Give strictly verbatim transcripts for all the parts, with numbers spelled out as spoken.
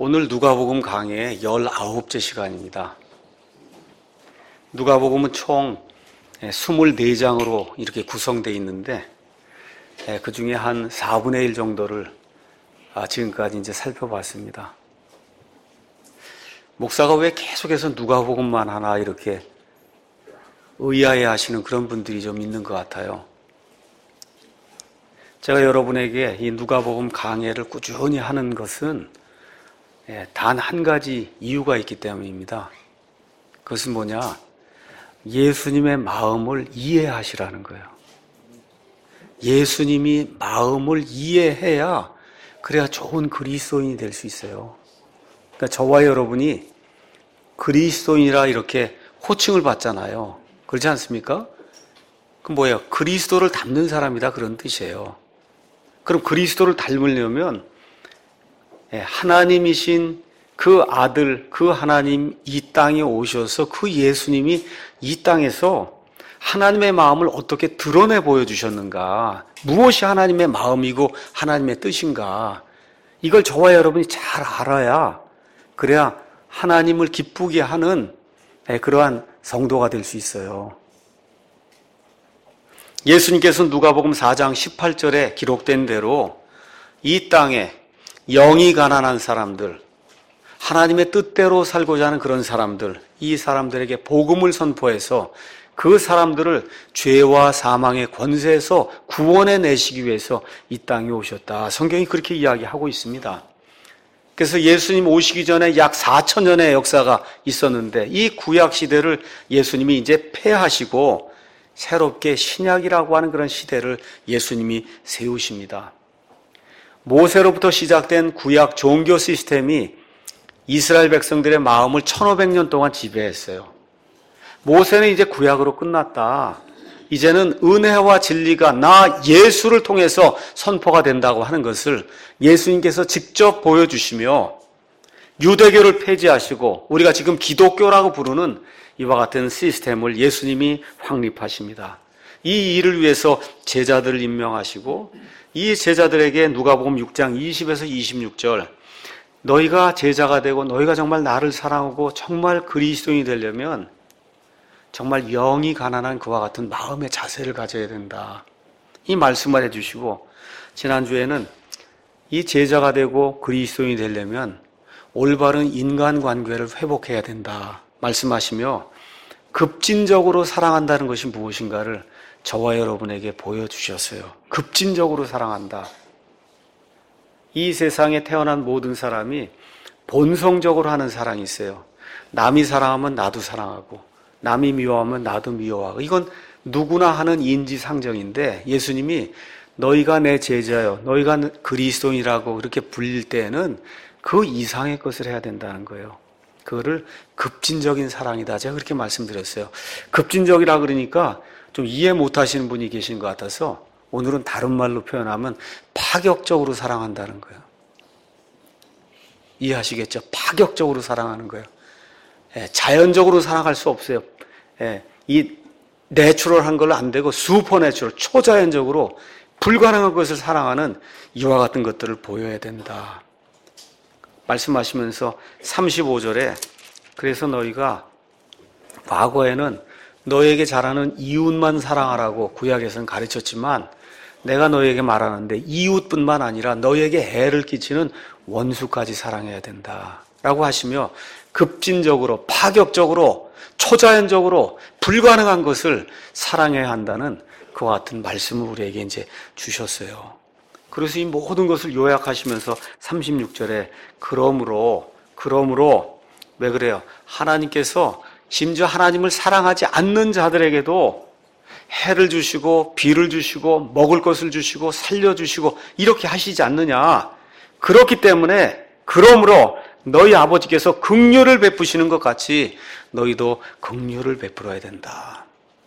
오늘 누가복음 강의의 열아홉째 시간입니다. 누가복음은 총 이십사 장으로 이렇게 구성되어 있는데 그 중에 한 사분의 일 정도를 지금까지 이제 살펴봤습니다. 목사가 왜 계속해서 누가복음만 하나 이렇게 의아해 하시는 그런 분들이 좀 있는 것 같아요. 제가 여러분에게 이 누가복음 강해를 꾸준히 하는 것은 단 한 가지 이유가 있기 때문입니다. 그것은 뭐냐? 예수님의 마음을 이해하시라는 거예요. 예수님이 마음을 이해해야 그래야 좋은 그리스도인이 될 수 있어요. 그러니까 저와 여러분이 그리스도인이라 이렇게 호칭을 받잖아요. 그렇지 않습니까? 그 뭐예요? 그리스도를 닮는 사람이다 그런 뜻이에요. 그럼 그리스도를 닮으려면 하나님이신 그 아들, 그 하나님 이 땅에 오셔서 그 예수님이 이 땅에서 하나님의 마음을 어떻게 드러내 보여주셨는가, 무엇이 하나님의 마음이고 하나님의 뜻인가, 이걸 저와 여러분이 잘 알아야 그래야 하나님을 기쁘게 하는 그러한 성도가 될 수 있어요. 예수님께서 누가복음 사 장 십팔 절에 기록된 대로 이 땅에 영이 가난한 사람들, 하나님의 뜻대로 살고자 하는 그런 사람들, 이 사람들에게 복음을 선포해서 그 사람들을 죄와 사망의 권세에서 구원해 내시기 위해서 이 땅에 오셨다. 성경이 그렇게 이야기하고 있습니다. 그래서 예수님 오시기 전에 약 사천 년의 역사가 있었는데 이 구약 시대를 예수님이 이제 폐하시고 새롭게 신약이라고 하는 그런 시대를 예수님이 세우십니다. 모세로부터 시작된 구약 종교 시스템이 이스라엘 백성들의 마음을 천오백 년 동안 지배했어요. 모세는 이제 구약으로 끝났다. 이제는 은혜와 진리가 나 예수를 통해서 선포가 된다고 하는 것을 예수님께서 직접 보여주시며 유대교를 폐지하시고 우리가 지금 기독교라고 부르는 이와 같은 시스템을 예수님이 확립하십니다. 이 일을 위해서 제자들을 임명하시고 이 제자들에게 누가복음 육 장 이십에서 이십육 절, 너희가 제자가 되고 너희가 정말 나를 사랑하고 정말 그리스도인이 되려면 정말 영이 가난한 그와 같은 마음의 자세를 가져야 된다. 이 말씀을 해주시고 지난주에는 이 제자가 되고 그리스도인이 되려면 올바른 인간관계를 회복해야 된다 말씀하시며 급진적으로 사랑한다는 것이 무엇인가를 저와 여러분에게 보여주셨어요. 급진적으로 사랑한다. 이 세상에 태어난 모든 사람이 본성적으로 하는 사랑이 있어요. 남이 사랑하면 나도 사랑하고 남이 미워하면 나도 미워하고, 이건 누구나 하는 인지상정인데 예수님이 너희가 내 제자요, 너희가 그리스도인이라고 그렇게 불릴 때에는 그 이상의 것을 해야 된다는 거예요. 그거를 급진적인 사랑이다. 제가 그렇게 말씀드렸어요. 급진적이라 그러니까 좀 이해 못하시는 분이 계신 것 같아서 오늘은 다른 말로 표현하면 파격적으로 사랑한다는 거예요. 이해하시겠죠? 파격적으로 사랑하는 거예요. 예, 자연적으로 사랑할 수 없어요. 예, 이 내추럴한 걸로 안 되고 슈퍼내추럴, 초자연적으로 불가능한 것을 사랑하는 이와 같은 것들을 보여야 된다. 말씀하시면서 삼십오 절에 그래서 너희가 과거에는 너에게 잘하는 이웃만 사랑하라고 구약에서는 가르쳤지만 내가 너에게 말하는데 이웃뿐만 아니라 너에게 해를 끼치는 원수까지 사랑해야 된다 라고 하시며 급진적으로, 파격적으로, 초자연적으로 불가능한 것을 사랑해야 한다는 그와 같은 말씀을 우리에게 이제 주셨어요. 그래서 이 모든 것을 요약하시면서 삼십육 절에 그러므로, 그러므로 왜 그래요? 하나님께서 심지어 하나님을 사랑하지 않는 자들에게도 해를 주시고 비를 주시고 먹을 것을 주시고 살려주시고 이렇게 하시지 않느냐. 그렇기 때문에 그러므로 너희 아버지께서 긍휼을 베푸시는 것 같이 너희도 긍휼을 베풀어야 된다.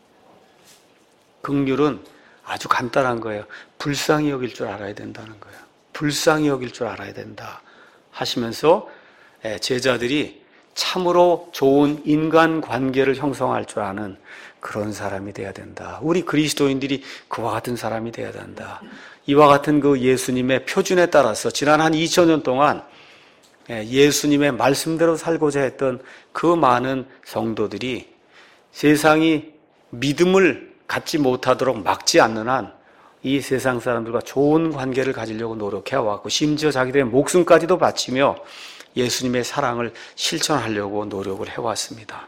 긍휼은 아주 간단한 거예요. 불쌍히 여길 줄 알아야 된다는 거예요. 불쌍히 여길 줄 알아야 된다 하시면서 제자들이 참으로 좋은 인간관계를 형성할 줄 아는 그런 사람이 돼야 된다. 우리 그리스도인들이 그와 같은 사람이 돼야 된다. 이와 같은 그 예수님의 표준에 따라서 지난 한 이천 년 동안 예수님의 말씀대로 살고자 했던 그 많은 성도들이 세상이 믿음을 갖지 못하도록 막지 않는 한 이 세상 사람들과 좋은 관계를 가지려고 노력해왔고 심지어 자기들의 목숨까지도 바치며 예수님의 사랑을 실천하려고 노력을 해왔습니다.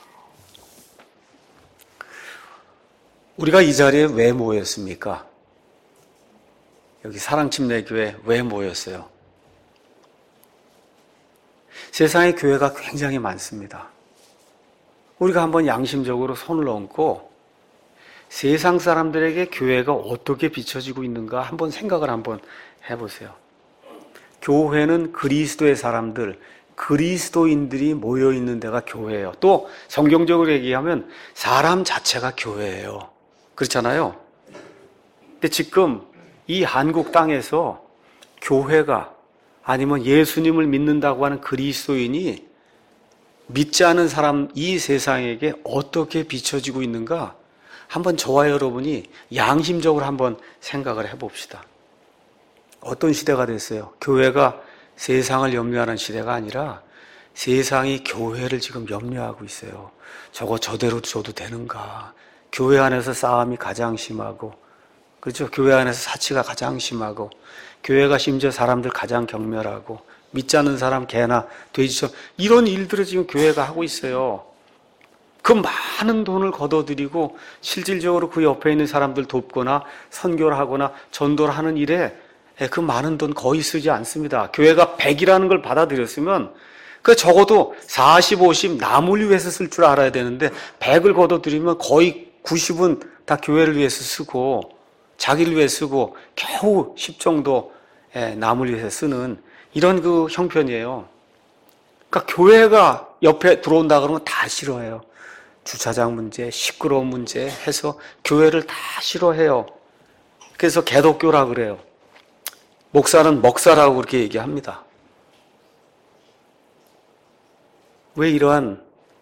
우리가 이 자리에 왜 모였습니까? 여기 사랑침례교회 왜 모였어요? 세상에 교회가 굉장히 많습니다. 우리가 한번 양심적으로 손을 얹고 세상 사람들에게 교회가 어떻게 비춰지고 있는가 한번 생각을 한번 해보세요. 교회는 그리스도의 사람들, 그리스도인들이 모여있는 데가 교회예요. 또 성경적으로 얘기하면 사람 자체가 교회예요. 그렇잖아요. 근데 지금 이 한국 땅에서 교회가 아니면 예수님을 믿는다고 하는 그리스도인이 믿지 않은 사람 이 세상에게 어떻게 비춰지고 있는가 한번 저와 여러분이 양심적으로 한번 생각을 해봅시다. 어떤 시대가 됐어요? 교회가 세상을 염려하는 시대가 아니라 세상이 교회를 지금 염려하고 있어요. 저거 저대로 줘도 되는가? 교회 안에서 싸움이 가장 심하고, 그렇죠? 교회 안에서 사치가 가장 심하고, 교회가 심지어 사람들 가장 경멸하고, 믿지 않는 사람 개나 돼지처럼 이런 일들을 지금 교회가 하고 있어요. 그 많은 돈을 걷어들이고 실질적으로 그 옆에 있는 사람들 돕거나 선교를 하거나 전도를 하는 일에 그 많은 돈 거의 쓰지 않습니다. 교회가 백이라는 걸 받아들였으면 그 적어도 사십, 오십 남을 위해서 쓸 줄 알아야 되는데 백을 걷어들이면 거의 구십은 다 교회를 위해서 쓰고 자기를 위해 쓰고 겨우 십 정도 남을 위해서 쓰는 이런 그 형편이에요. 그러니까 교회가 옆에 들어온다 그러면 다 싫어해요. 주차장 문제, 시끄러운 문제 해서 교회를 다 싫어해요. 그래서 개독교라 그래요. 목사는 먹사라고 그렇게 얘기합니다. 왜 이러한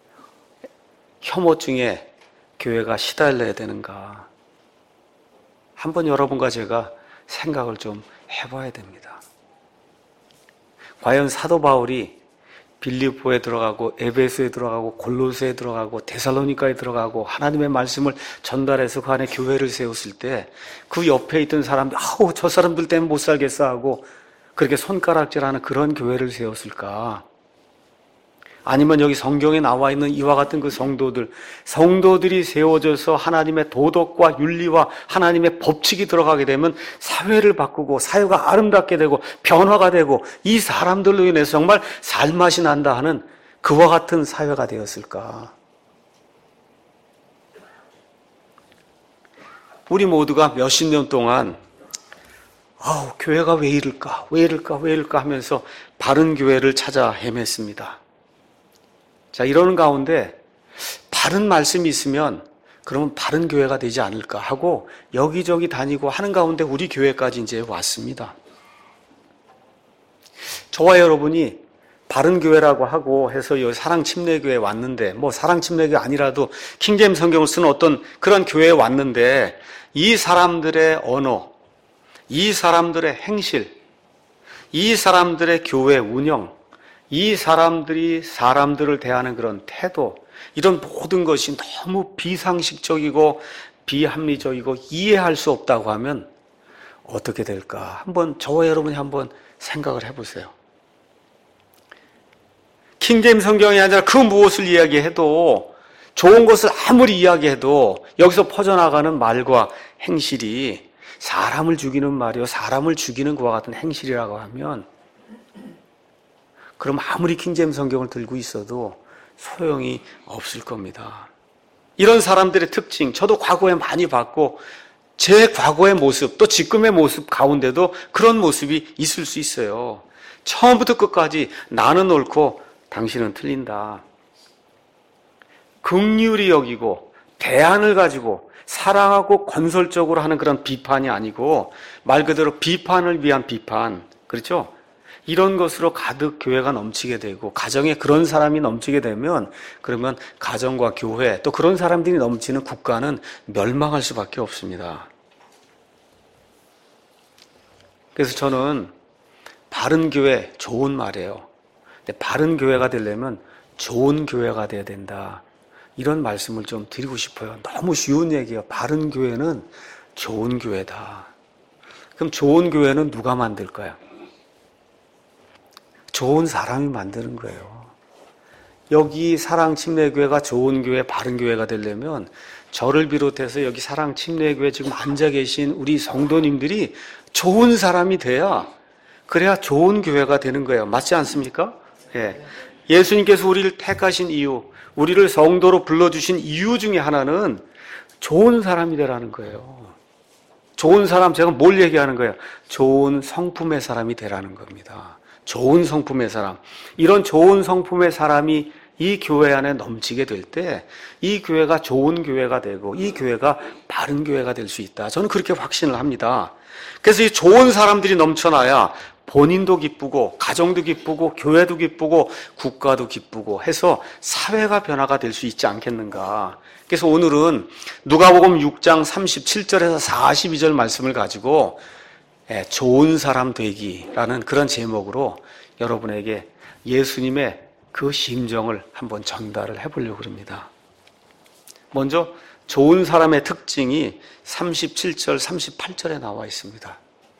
혐오증에 교회가 시달려야 되는가? 한번 여러분과 제가 생각을 좀 해봐야 됩니다. 과연 사도 바울이 빌립보에 들어가고 에베소에 들어가고 골로새에 들어가고 데살로니가에 들어가고 하나님의 말씀을 전달해서 그 안에 교회를 세웠을 때 그 옆에 있던 사람들 아우 저 사람들 때문에 못 살겠어 하고 그렇게 손가락질하는 그런 교회를 세웠을까? 아니면 여기 성경에 나와 있는 이와 같은 그 성도들, 성도들이 세워져서 하나님의 도덕과 윤리와 하나님의 법칙이 들어가게 되면 사회를 바꾸고 사회가 아름답게 되고 변화가 되고 이 사람들로 인해서 정말 살맛이 난다 하는 그와 같은 사회가 되었을까? 우리 모두가 몇십 년 동안 아우 교회가 왜 이럴까 왜 이럴까 왜 이럴까 하면서 바른 교회를 찾아 헤맸습니다. 자, 이러는 가운데 바른 말씀이 있으면 그러면 바른 교회가 되지 않을까 하고 여기저기 다니고 하는 가운데 우리 교회까지 이제 왔습니다. 저와 여러분이 바른 교회라고 하고 해서 여기 사랑침례교회에 왔는데 뭐 사랑침례교회 아니라도 킹제임스 성경을 쓰는 어떤 그런 교회에 왔는데 이 사람들의 언어, 이 사람들의 행실, 이 사람들의 교회 운영, 이 사람들이 사람들을 대하는 그런 태도, 이런 모든 것이 너무 비상식적이고 비합리적이고 이해할 수 없다고 하면 어떻게 될까? 한번 저와 여러분이 한번 생각을 해보세요. 킹제임스 성경이 아니라 그 무엇을 이야기해도 좋은 것을 아무리 이야기해도 여기서 퍼져나가는 말과 행실이 사람을 죽이는 말이요 사람을 죽이는 그와 같은 행실이라고 하면 그럼 아무리 킹제임스 성경을 들고 있어도 소용이 없을 겁니다. 이런 사람들의 특징, 저도 과거에 많이 봤고 제 과거의 모습, 또 지금의 모습 가운데도 그런 모습이 있을 수 있어요. 처음부터 끝까지 나는 옳고 당신은 틀린다. 긍휼히 여기고 대안을 가지고 사랑하고 건설적으로 하는 그런 비판이 아니고 말 그대로 비판을 위한 비판, 그렇죠? 이런 것으로 가득 교회가 넘치게 되고 가정에 그런 사람이 넘치게 되면 그러면 가정과 교회 또 그런 사람들이 넘치는 국가는 멸망할 수밖에 없습니다. 그래서 저는 바른 교회 좋은 말이에요. 근데 바른 교회가 되려면 좋은 교회가 돼야 된다. 이런 말씀을 좀 드리고 싶어요. 너무 쉬운 얘기예요. 바른 교회는 좋은 교회다. 그럼 좋은 교회는 누가 만들까요? 좋은 사람이 만드는 거예요. 여기 사랑침례교회가 좋은 교회, 바른 교회가 되려면 저를 비롯해서 여기 사랑침례교회 지금 앉아 계신 우리 성도님들이 좋은 사람이 돼야, 그래야 좋은 교회가 되는 거예요. 맞지 않습니까? 예. 예수님께서 우리를 택하신 이유, 우리를 성도로 불러주신 이유 중에 하나는 좋은 사람이 되라는 거예요. 좋은 사람, 제가 뭘 얘기하는 거예요? 좋은 성품의 사람이 되라는 겁니다. 좋은 성품의 사람. 이런 좋은 성품의 사람이 이 교회 안에 넘치게 될 때 이 교회가 좋은 교회가 되고 이 교회가 바른 교회가 될 수 있다. 저는 그렇게 확신을 합니다. 그래서 이 좋은 사람들이 넘쳐나야 본인도 기쁘고 가정도 기쁘고 교회도 기쁘고 국가도 기쁘고 해서 사회가 변화가 될 수 있지 않겠는가. 그래서 오늘은 누가복음 육 장 삼십칠 절에서 사십이 절 말씀을 가지고 좋은 사람 되기라는 그런 제목으로 여러분에게 예수님의 그 심정을 한번 전달을 해보려고 합니다. 먼저 좋은 사람의 특징이 삼십칠 절, 삼십팔 절에 나와 있습니다.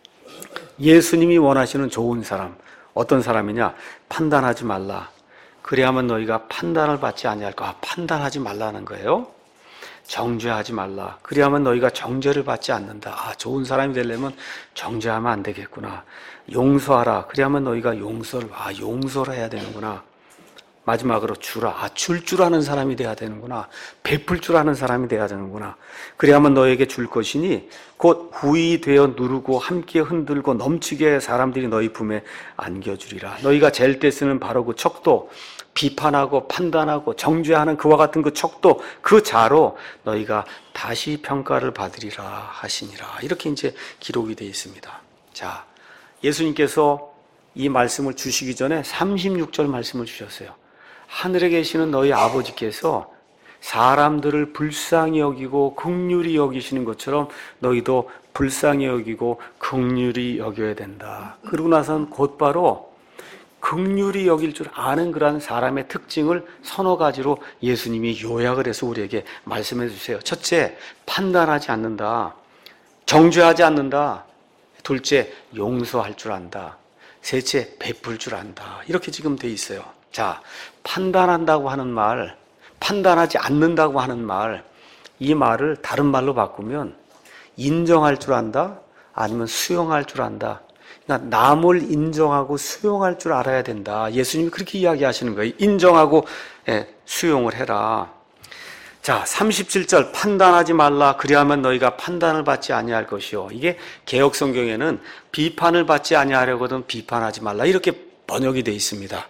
예수님이 원하시는 좋은 사람, 어떤 사람이냐? 판단하지 말라. 그래야만 너희가 판단을 받지 아니할까? 아, 판단하지 말라는 거예요. 정죄하지 말라. 그래야만 너희가 정죄를 받지 않는다. 아, 좋은 사람이 되려면 정죄하면 안 되겠구나. 용서하라. 그래야만 너희가 용서를, 아, 용서를 해야 되는구나. 마지막으로 주라. 아, 줄 줄 아는 사람이 돼야 되는구나. 베풀 줄 아는 사람이 돼야 되는구나. 그래야만 너에게 줄 것이니 곧 후이 되어 누르고 함께 흔들고 넘치게 사람들이 너희 품에 안겨주리라. 너희가 잴 때 쓰는 바로 그 척도, 비판하고 판단하고 정죄하는 그와 같은 그 척도, 그 자로 너희가 다시 평가를 받으리라 하시니라. 이렇게 이제 기록이 되어 있습니다. 자, 예수님께서 이 말씀을 주시기 전에 삼십육 절 말씀을 주셨어요. 하늘에 계시는 너희 아버지께서 사람들을 불쌍히 여기고 긍휼히 여기시는 것처럼 너희도 불쌍히 여기고 긍휼히 여겨야 된다. 그러고 나서는 곧바로 긍휼히 여길 줄 아는 그러한 사람의 특징을 서너 가지로 예수님이 요약을 해서 우리에게 말씀해 주세요. 첫째, 판단하지 않는다. 정죄하지 않는다. 둘째, 용서할 줄 안다. 셋째, 베풀 줄 안다. 이렇게 지금 돼 있어요. 자, 판단한다고 하는 말, 판단하지 않는다고 하는 말, 이 말을 다른 말로 바꾸면 인정할 줄 안다? 아니면 수용할 줄 안다? 그러니까 남을 인정하고 수용할 줄 알아야 된다. 예수님이 그렇게 이야기하시는 거예요. 인정하고 예, 수용을 해라. 자, 삼십칠 절 판단하지 말라. 그리하면 너희가 판단을 받지 아니할 것이요. 이게 개역 성경에는 비판을 받지 아니하려거든 비판하지 말라. 이렇게 번역이 되어 있습니다.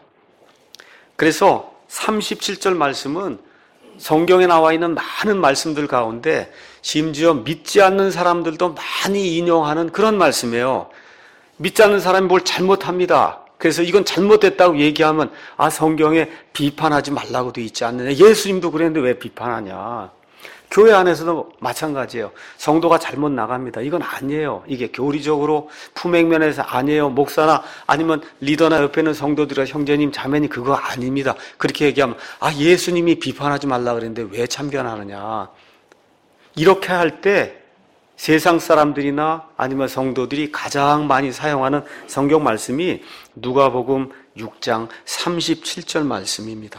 그래서 삼십칠 절 말씀은 성경에 나와 있는 많은 말씀들 가운데 심지어 믿지 않는 사람들도 많이 인용하는 그런 말씀이에요. 믿지 않는 사람이 뭘 잘못합니다. 그래서 이건 잘못됐다고 얘기하면 아, 성경에 비판하지 말라고 돼 있지 않느냐. 예수님도 그랬는데 왜 비판하냐. 교회 안에서도 마찬가지예요. 성도가 잘못 나갑니다. 이건 아니에요. 이게 교리적으로 품행면에서 아니에요. 목사나 아니면 리더나 옆에 있는 성도들과 형제님 자매님 그거 아닙니다. 그렇게 얘기하면 아, 예수님이 비판하지 말라 그랬는데 왜 참견하느냐. 이렇게 할 때 세상 사람들이나 아니면 성도들이 가장 많이 사용하는 성경 말씀이 누가복음 육 장 삼십칠 절 말씀입니다.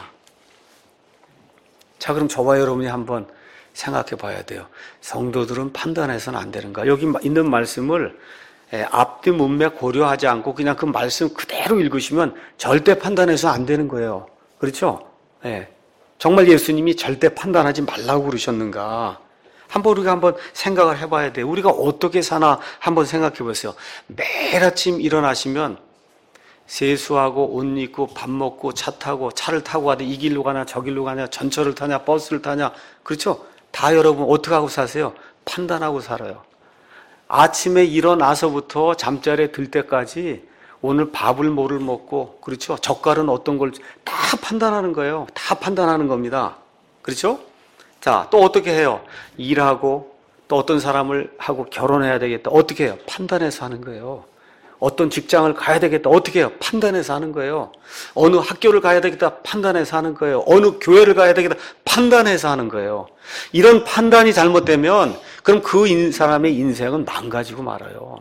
자, 그럼 저와 여러분이 한번 생각해 봐야 돼요. 성도들은 판단해서는 안 되는가? 여기 있는 말씀을 앞뒤 문맥 고려하지 않고 그냥 그 말씀 그대로 읽으시면 절대 판단해서 안 되는 거예요. 그렇죠? 네. 정말 예수님이 절대 판단하지 말라고 그러셨는가? 한번 우리가 한번 생각을 해봐야 돼요. 우리가 어떻게 사나 한번 생각해 보세요. 매일 아침 일어나시면 세수하고 옷 입고 밥 먹고 차 타고 차를 타고 가도 이 길로 가냐 저 길로 가냐 전철을 타냐 버스를 타냐 그렇죠? 다 여러분 어떻게 하고 사세요? 판단하고 살아요. 아침에 일어나서부터 잠자리에 들 때까지 오늘 밥을 뭐를 먹고 그렇죠? 젓갈은 어떤 걸 다 판단하는 거예요. 다 판단하는 겁니다. 그렇죠? 자, 또 어떻게 해요? 일하고 또 어떤 사람을 하고 결혼해야 되겠다. 어떻게 해요? 판단해서 하는 거예요. 어떤 직장을 가야 되겠다. 어떻게 해요? 판단해서 하는 거예요. 어느 학교를 가야 되겠다. 판단해서 하는 거예요. 어느 교회를 가야 되겠다. 판단해서 하는 거예요. 이런 판단이 잘못되면 그럼 그 사람의 인생은 망가지고 말아요.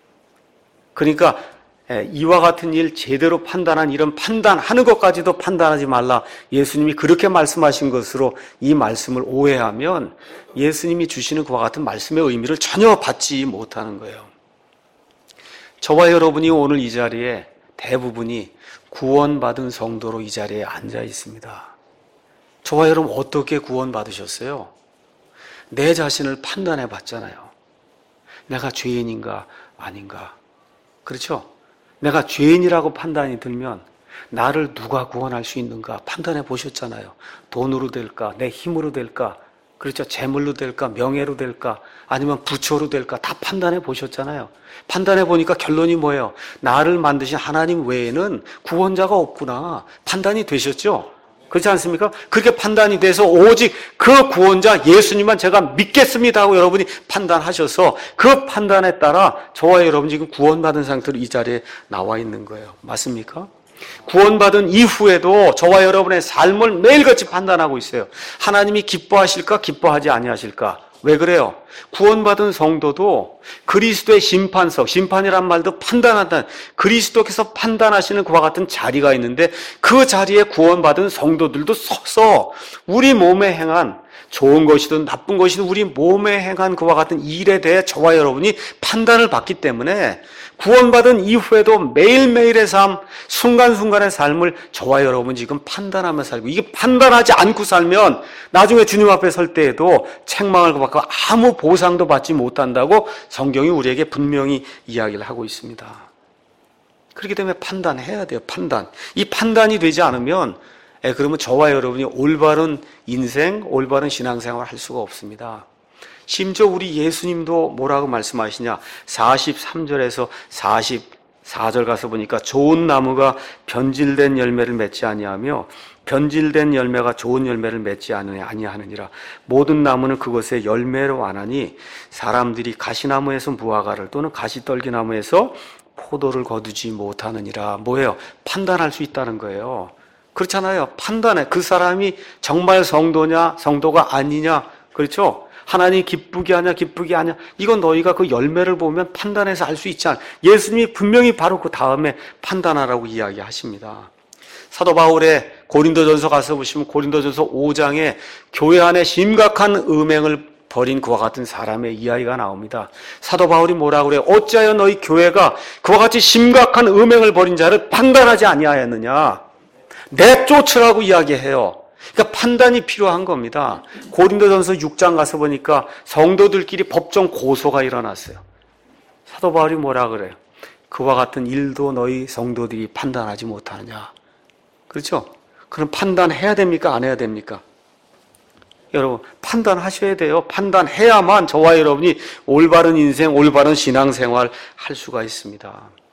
그러니까 이와 같은 일 제대로 판단한 이런 판단하는 것까지도 판단하지 말라. 예수님이 그렇게 말씀하신 것으로 이 말씀을 오해하면 예수님이 주시는 그와 같은 말씀의 의미를 전혀 받지 못하는 거예요. 저와 여러분이 오늘 이 자리에 대부분이 구원받은 성도로 이 자리에 앉아 있습니다. 저와 여러분 어떻게 구원받으셨어요? 내 자신을 판단해 봤잖아요. 내가 죄인인가 아닌가. 그렇죠? 내가 죄인이라고 판단이 들면 나를 누가 구원할 수 있는가 판단해 보셨잖아요. 돈으로 될까? 내 힘으로 될까? 그렇죠? 재물로 될까? 명예로 될까? 아니면 부처로 될까? 다 판단해 보셨잖아요. 판단해 보니까 결론이 뭐예요? 나를 만드신 하나님 외에는 구원자가 없구나. 판단이 되셨죠? 그렇지 않습니까? 그렇게 판단이 돼서 오직 그 구원자 예수님만 제가 믿겠습니다 하고 여러분이 판단하셔서 그 판단에 따라 저와 여러분 지금 구원받은 상태로 이 자리에 나와 있는 거예요. 맞습니까? 구원받은 이후에도 저와 여러분의 삶을 매일같이 판단하고 있어요. 하나님이 기뻐하실까 기뻐하지 아니하실까. 왜 그래요? 구원받은 성도도 그리스도의 심판석, 심판이란 말도 판단한다. 그리스도께서 판단하시는 그와 같은 자리가 있는데 그 자리에 구원받은 성도들도 서서 우리 몸에 행한 좋은 것이든 나쁜 것이든 우리 몸에 행한 그와 같은 일에 대해 저와 여러분이 판단을 받기 때문에 구원받은 이후에도 매일매일의 삶, 순간순간의 삶을 저와 여러분 지금 판단하며 살고, 이게 판단하지 않고 살면 나중에 주님 앞에 설 때에도 책망을 받고 아무 보상도 받지 못한다고 성경이 우리에게 분명히 이야기를 하고 있습니다. 그렇기 때문에 판단해야 돼요. 판단. 이 판단이 되지 않으면 예, 그러면 저와 여러분이 올바른 인생, 올바른 신앙생활을 할 수가 없습니다. 심지어 우리 예수님도 뭐라고 말씀하시냐? 사십삼 절에서 사십사 절 가서 보니까 좋은 나무가 변질된 열매를 맺지 아니하며 변질된 열매가 좋은 열매를 맺지 아니하느니라. 모든 나무는 그것의 열매로 안하니 사람들이 가시나무에서 무화과를 또는 가시떨기나무에서 포도를 거두지 못하느니라. 뭐예요? 판단할 수 있다는 거예요. 그렇잖아요. 판단해. 그 사람이 정말 성도냐 성도가 아니냐. 그렇죠? 하나님 기쁘게 하냐 기쁘게 하냐, 이건 너희가 그 열매를 보면 판단해서 알 수 있지 않아. 예수님이 분명히 바로 그 다음에 판단하라고 이야기하십니다. 사도 바울의 고린도전서 가서 보시면 고린도전서 오 장에 교회 안에 심각한 음행을 벌인 그와 같은 사람의 이야기가 나옵니다. 사도 바울이 뭐라고 그래요? 어찌하여 너희 교회가 그와 같이 심각한 음행을 벌인 자를 판단하지 아니하였느냐. 내쫓으라고 이야기해요. 그러니까 판단이 필요한 겁니다. 고린도전서 육 장 가서 보니까 성도들끼리 법정 고소가 일어났어요. 사도 바울이 뭐라 그래요? 그와 같은 일도 너희 성도들이 판단하지 못하느냐. 그렇죠? 그럼 판단해야 됩니까? 안 해야 됩니까? 여러분, 판단하셔야 돼요. 판단해야만 저와 여러분이 올바른 인생, 올바른 신앙생활 할 수가 있습니다.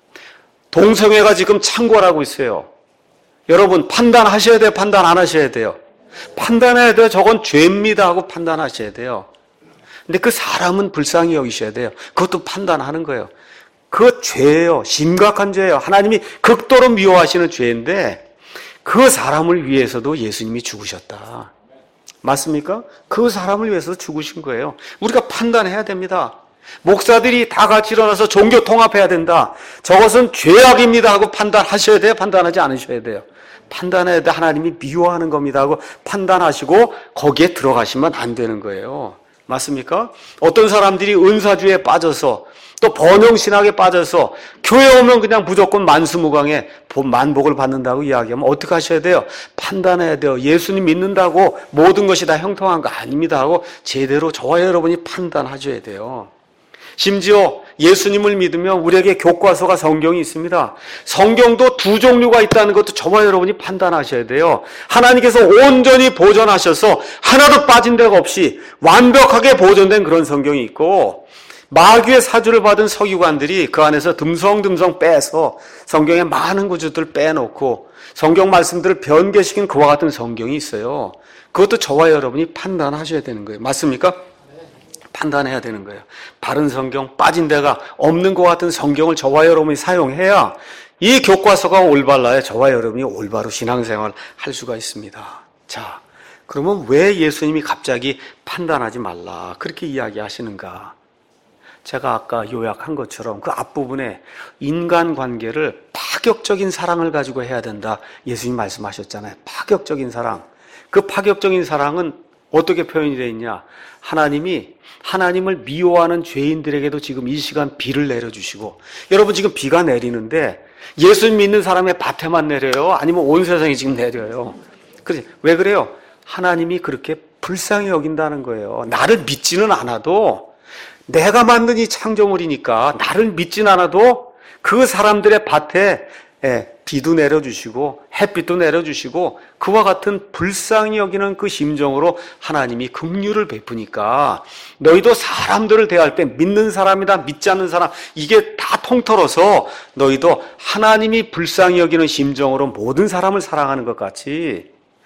동성애가 지금 창궐하고 있어요. 여러분, 판단하셔야 돼요? 판단 안 하셔야 돼요? 판단해야 돼요. 저건 죄입니다 하고 판단하셔야 돼요. 근데 그 사람은 불쌍히 여기셔야 돼요. 그것도 판단하는 거예요. 그거 죄예요. 심각한 죄예요. 하나님이 극도로 미워하시는 죄인데 그 사람을 위해서도 예수님이 죽으셨다. 맞습니까? 그 사람을 위해서 죽으신 거예요. 우리가 판단해야 됩니다. 목사들이 다 같이 일어나서 종교 통합해야 된다. 저것은 죄악입니다 하고 판단하셔야 돼요? 판단하지 않으셔야 돼요? 판단해야 돼. 하나님이 미워하는 겁니다 하고 판단하시고 거기에 들어가시면 안 되는 거예요. 맞습니까? 어떤 사람들이 은사주의에 빠져서 또 번영신학에 빠져서 교회 오면 그냥 무조건 만수무강에 만복을 받는다고 이야기하면 어떻게 하셔야 돼요? 판단해야 돼요. 예수님 믿는다고 모든 것이 다 형통한 거 아닙니다 하고 제대로 저와 여러분이 판단하셔야 돼요. 심지어 예수님을 믿으면 우리에게 교과서가 성경이 있습니다. 성경도 두 종류가 있다는 것도 저와 여러분이 판단하셔야 돼요. 하나님께서 온전히 보존하셔서 하나도 빠진 데가 없이 완벽하게 보존된 그런 성경이 있고, 마귀의 사주를 받은 서기관들이 그 안에서 듬성듬성 빼서 성경의 많은 구절들을 빼놓고 성경 말씀들을 변개시킨 그와 같은 성경이 있어요. 그것도 저와 여러분이 판단하셔야 되는 거예요. 맞습니까? 판단해야 되는 거예요. 바른 성경, 빠진 데가 없는 것 같은 성경을 저와 여러분이 사용해야 이 교과서가 올바라야 저와 여러분이 올바로 신앙생활을 할 수가 있습니다. 자, 그러면 왜 예수님이 갑자기 판단하지 말라 그렇게 이야기하시는가? 제가 아까 요약한 것처럼 그 앞부분에 인간관계를 파격적인 사랑을 가지고 해야 된다 예수님 말씀하셨잖아요. 파격적인 사랑. 그 파격적인 사랑은 어떻게 표현이 되어 있냐? 하나님이 하나님을 미워하는 죄인들에게도 지금 이 시간 비를 내려주시고, 여러분 지금 비가 내리는데 예수님 믿는 사람의 밭에만 내려요? 아니면 온 세상에 지금 내려요? 그래, 왜 그래요? 하나님이 그렇게 불쌍히 여긴다는 거예요. 나를 믿지는 않아도, 내가 만든 이 창조물이니까 나를 믿진 않아도 그 사람들의 밭에 비도 내려주시고 햇빛도 내려주시고 그와 같은 불쌍히 여기는 그 심정으로 하나님이 긍휼을 베푸니까 너희도 사람들을 대할 때 믿는 사람이다 믿지 않는 사람 이게 다 통틀어서 너희도 하나님이 불쌍히 여기는 심정으로 모든 사람을 사랑하는 것 같이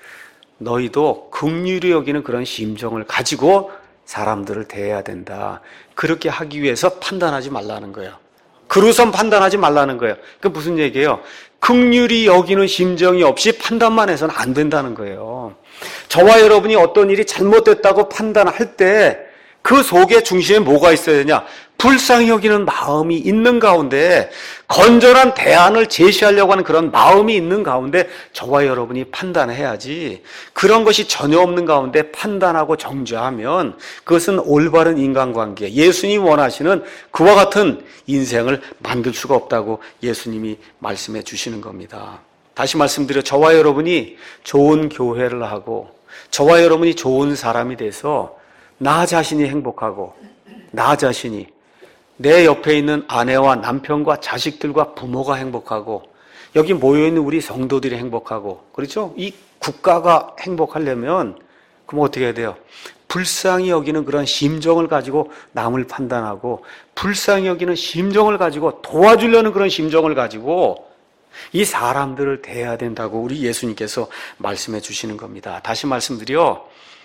너희도 긍휼히 여기는 그런 심정을 가지고 사람들을 대해야 된다. 그렇게 하기 위해서 판단하지 말라는 거예요. 그루선 판단하지 말라는 거예요. 그 무슨 얘기예요? 긍휼히 여기는 심정이 없이 판단만 해서는 안 된다는 거예요. 저와 여러분이 어떤 일이 잘못됐다고 판단할 때 그 속에 중심에 뭐가 있어야 되냐? 불쌍히 여기는 마음이 있는 가운데 건전한 대안을 제시하려고 하는 그런 마음이 있는 가운데 저와 여러분이 판단해야지, 그런 것이 전혀 없는 가운데 판단하고 정죄하면 그것은 올바른 인간관계, 예수님이 원하시는 그와 같은 인생을 만들 수가 없다고 예수님이 말씀해 주시는 겁니다. 다시 말씀드려, 저와 여러분이 좋은 교회를 하고 저와 여러분이 좋은 사람이 돼서 나 자신이 행복하고 나 자신이 내 옆에 있는 아내와 남편과 자식들과 부모가 행복하고 여기 모여있는 우리 성도들이 행복하고, 그렇죠? 이 국가가 행복하려면 그럼 어떻게 해야 돼요? 불쌍히 여기는 그런 심정을 가지고 남을 판단하고 불쌍히 여기는 심정을 가지고 도와주려는 그런 심정을 가지고 이 사람들을 대해야 된다고 우리 예수님께서 말씀해 주시는 겁니다. 다시 말씀드려,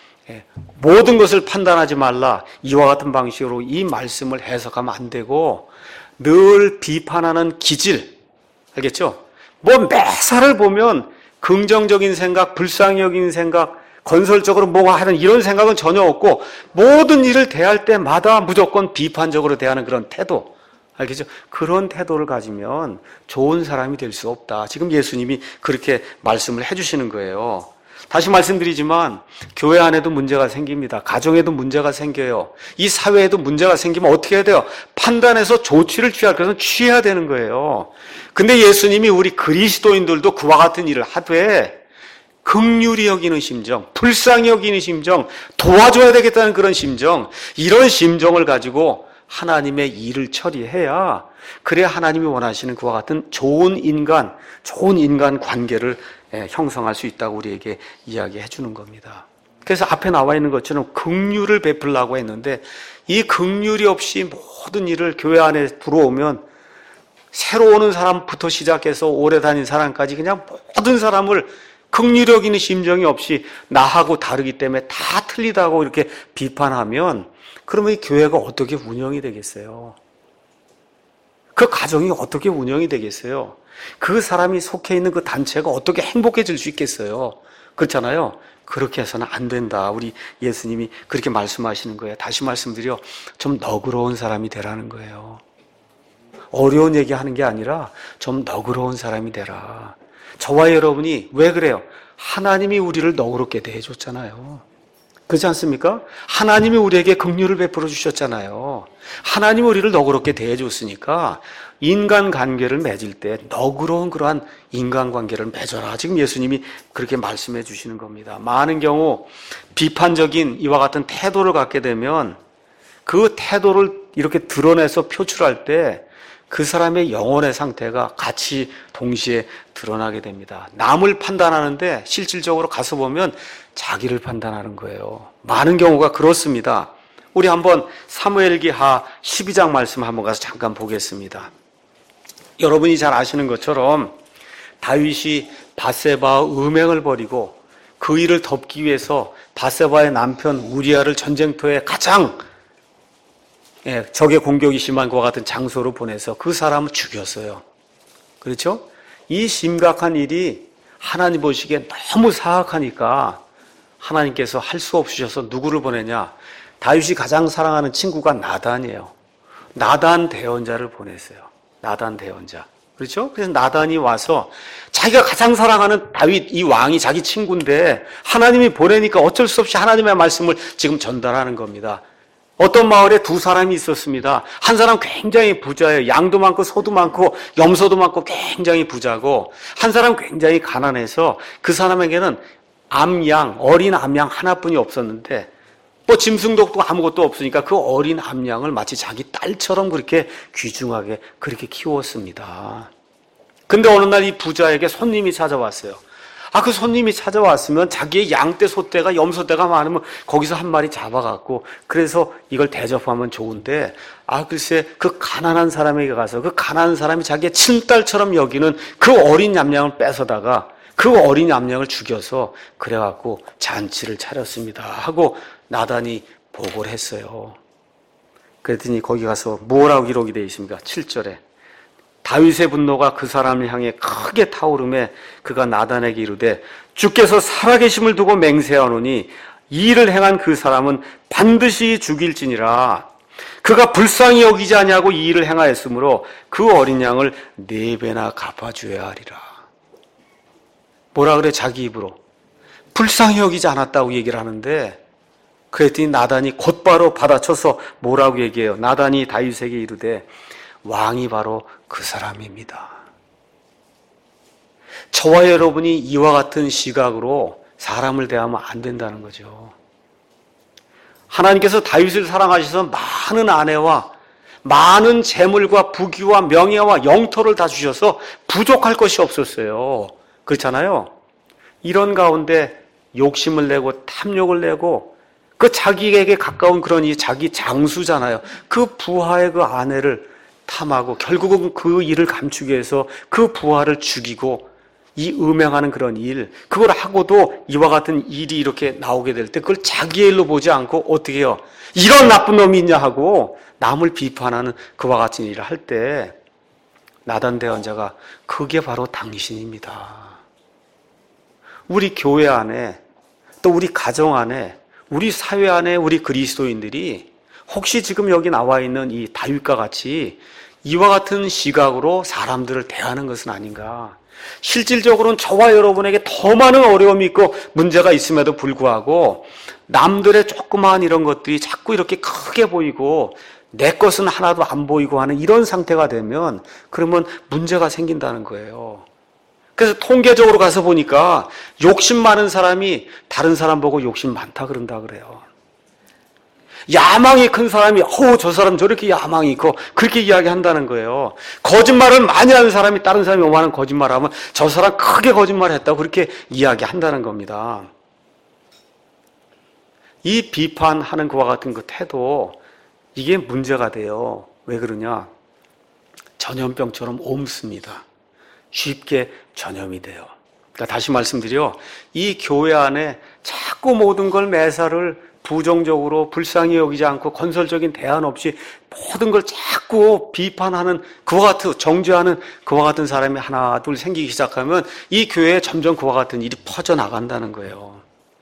모든 것을 판단하지 말라, 이와 같은 방식으로 이 말씀을 해석하면 안 되고 늘 비판하는 기질, 알겠죠? 뭐 매사를 보면 긍정적인 생각, 불쌍히 여기는 생각, 건설적으로 뭐가 하는 이런 생각은 전혀 없고 모든 일을 대할 때마다 무조건 비판적으로 대하는 그런 태도, 알겠죠? 그런 태도를 가지면 좋은 사람이 될 수 없다. 지금 예수님이 그렇게 말씀을 해주시는 거예요. 다시 말씀드리지만 교회 안에도 문제가 생깁니다. 가정에도 문제가 생겨요. 이 사회에도 문제가 생기면 어떻게 해야 돼요? 판단해서 조치를 취할 것은 취해야 되는 거예요. 근데 예수님이 우리 그리스도인들도 그와 같은 일을 하되 긍휼히 여기는 심정, 불쌍히 여기는 심정, 도와줘야 되겠다는 그런 심정, 이런 심정을 가지고 하나님의 일을 처리해야, 그래야 하나님이 원하시는 그와 같은 좋은 인간, 좋은 인간 관계를 형성할 수 있다고 우리에게 이야기해 주는 겁니다. 그래서 앞에 나와 있는 것처럼 긍휼을 베풀라고 했는데 이 긍휼이 없이 모든 일을 교회 안에 들어오면 새로 오는 사람부터 시작해서 오래 다닌 사람까지 그냥 모든 사람을 긍휼히 여기는 심정이 없이 나하고 다르기 때문에 다 틀리다고 이렇게 비판하면 그러면 이 교회가 어떻게 운영이 되겠어요? 그 가정이 어떻게 운영이 되겠어요? 그 사람이 속해 있는 그 단체가 어떻게 행복해질 수 있겠어요? 그렇잖아요? 그렇게 해서는 안 된다. 우리 예수님이 그렇게 말씀하시는 거예요. 다시 말씀드려, 좀 너그러운 사람이 되라는 거예요. 어려운 얘기하는 게 아니라 좀 너그러운 사람이 되라. 저와 여러분이 왜 그래요? 하나님이 우리를 너그럽게 대해줬잖아요. 그렇지 않습니까? 하나님이 우리에게 긍휼을 베풀어 주셨잖아요. 하나님이 우리를 너그럽게 대해줬으니까 인간관계를 맺을 때 너그러운 그러한 인간관계를 맺어라. 지금 예수님이 그렇게 말씀해 주시는 겁니다. 많은 경우 비판적인 이와 같은 태도를 갖게 되면 그 태도를 이렇게 드러내서 표출할 때 그 사람의 영혼의 상태가 같이 동시에 드러나게 됩니다. 남을 판단하는데 실질적으로 가서 보면 자기를 판단하는 거예요. 많은 경우가 그렇습니다. 우리 한번 사무엘기하 십이 장 말씀 한번 가서 잠깐 보겠습니다. 여러분이 잘 아시는 것처럼 다윗이 밧세바와 음행을 벌이고 그 일을 덮기 위해서 밧세바의 남편 우리아를 전쟁터에 가장 예, 적의 공격이 심한 것과 같은 장소로 보내서 그 사람을 죽였어요. 그렇죠? 이 심각한 일이 하나님 보시기에 너무 사악하니까 하나님께서 할 수 없으셔서 누구를 보내냐? 다윗이 가장 사랑하는 친구가 나단이에요. 나단 대언자를 보냈어요. 나단 대언자. 그렇죠? 그래서 나단이 와서 자기가 가장 사랑하는 다윗 이 왕이 자기 친구인데 하나님이 보내니까 어쩔 수 없이 하나님의 말씀을 지금 전달하는 겁니다. 어떤 마을에 두 사람이 있었습니다. 한 사람 굉장히 부자예요. 양도 많고 소도 많고 염소도 많고 굉장히 부자고, 한 사람 굉장히 가난해서 그 사람에게는 암양, 어린 암양 하나뿐이 없었는데 뭐 짐승도 아무것도 없으니까 그 어린 암양을 마치 자기 딸처럼 그렇게 귀중하게 그렇게 키웠습니다. 근데 어느 날 이 부자에게 손님이 찾아왔어요. 아, 그 손님이 찾아왔으면 자기의 양떼, 소떼가, 염소떼가 많으면 거기서 한 마리 잡아갖고 그래서 이걸 대접하면 좋은데, 아, 글쎄 그 가난한 사람에게 가서 그 가난한 사람이 자기의 친딸처럼 여기는 그 어린 얌양을 뺏어다가 그 어린 얌양을 죽여서 그래갖고 잔치를 차렸습니다 하고 나단이 보고를 했어요. 그랬더니 거기 가서 뭐라고 기록이 되어 있습니까? 칠 절에 다윗의 분노가 그 사람을 향해 크게 타오르매 그가 나단에게 이르되 주께서 살아계심을 두고 맹세하노니 이 일을 행한 그 사람은 반드시 죽일지니라. 그가 불쌍히 여기지 아니하고 이 일을 행하였으므로 그 어린 양을 네 배나 갚아주어야 하리라. 뭐라 그래? 자기 입으로 불쌍히 여기지 않았다고 얘기를 하는데, 그랬더니 나단이 곧바로 받아쳐서 뭐라고 얘기해요? 나단이 다윗에게 이르되 왕이 바로 그 사람입니다. 저와 여러분이 이와 같은 시각으로 사람을 대하면 안 된다는 거죠. 하나님께서 다윗을 사랑하셔서 많은 아내와 많은 재물과 부귀와 명예와 영토를 다 주셔서 부족할 것이 없었어요. 그렇잖아요. 이런 가운데 욕심을 내고 탐욕을 내고 그 자기에게 가까운 그런 이 자기 장수잖아요. 그 부하의 그 아내를 탐하고 결국은 그 일을 감추기 위해서 그 부하를 죽이고 이 음행하는 그런 일, 그걸 하고도 이와 같은 일이 이렇게 나오게 될 때 그걸 자기의 일로 보지 않고 어떻게 해요? 이런 나쁜 놈이 있냐 하고 남을 비판하는 그와 같은 일을 할 때 나단 대언자가 그게 바로 당신입니다. 우리 교회 안에 또 우리 가정 안에 우리 사회 안에 우리 그리스도인들이 혹시 지금 여기 나와 있는 이 다윗과 같이 이와 같은 시각으로 사람들을 대하는 것은 아닌가. 실질적으로는 저와 여러분에게 더 많은 어려움이 있고 문제가 있음에도 불구하고 남들의 조그마한 이런 것들이 자꾸 이렇게 크게 보이고 내 것은 하나도 안 보이고 하는 이런 상태가 되면 그러면 문제가 생긴다는 거예요. 그래서 통계적으로 가서 보니까 욕심 많은 사람이 다른 사람 보고 욕심 많다 그런다 그래요. 야망이 큰 사람이 어우 저 사람 저렇게 야망이 있고 그렇게 이야기한다는 거예요. 거짓말을 많이 하는 사람이 다른 사람이 오만한 거짓말을 하면 저 사람 크게 거짓말을 했다고 그렇게 이야기한다는 겁니다. 이 비판하는 그와 같은 그 태도, 이게 문제가 돼요. 왜 그러냐? 전염병처럼 옮습니다. 쉽게 전염이 돼요. 그러니까 다시 말씀드려, 이 교회 안에 자꾸 모든 걸 매사를 부정적으로 불쌍히 여기지 않고 건설적인 대안 없이 모든 걸 자꾸 비판하는 그와 같은, 정죄하는 그와 같은 사람이 하나 둘 생기기 시작하면 이 교회에 점점 그와 같은 일이 퍼져나간다는 거예요.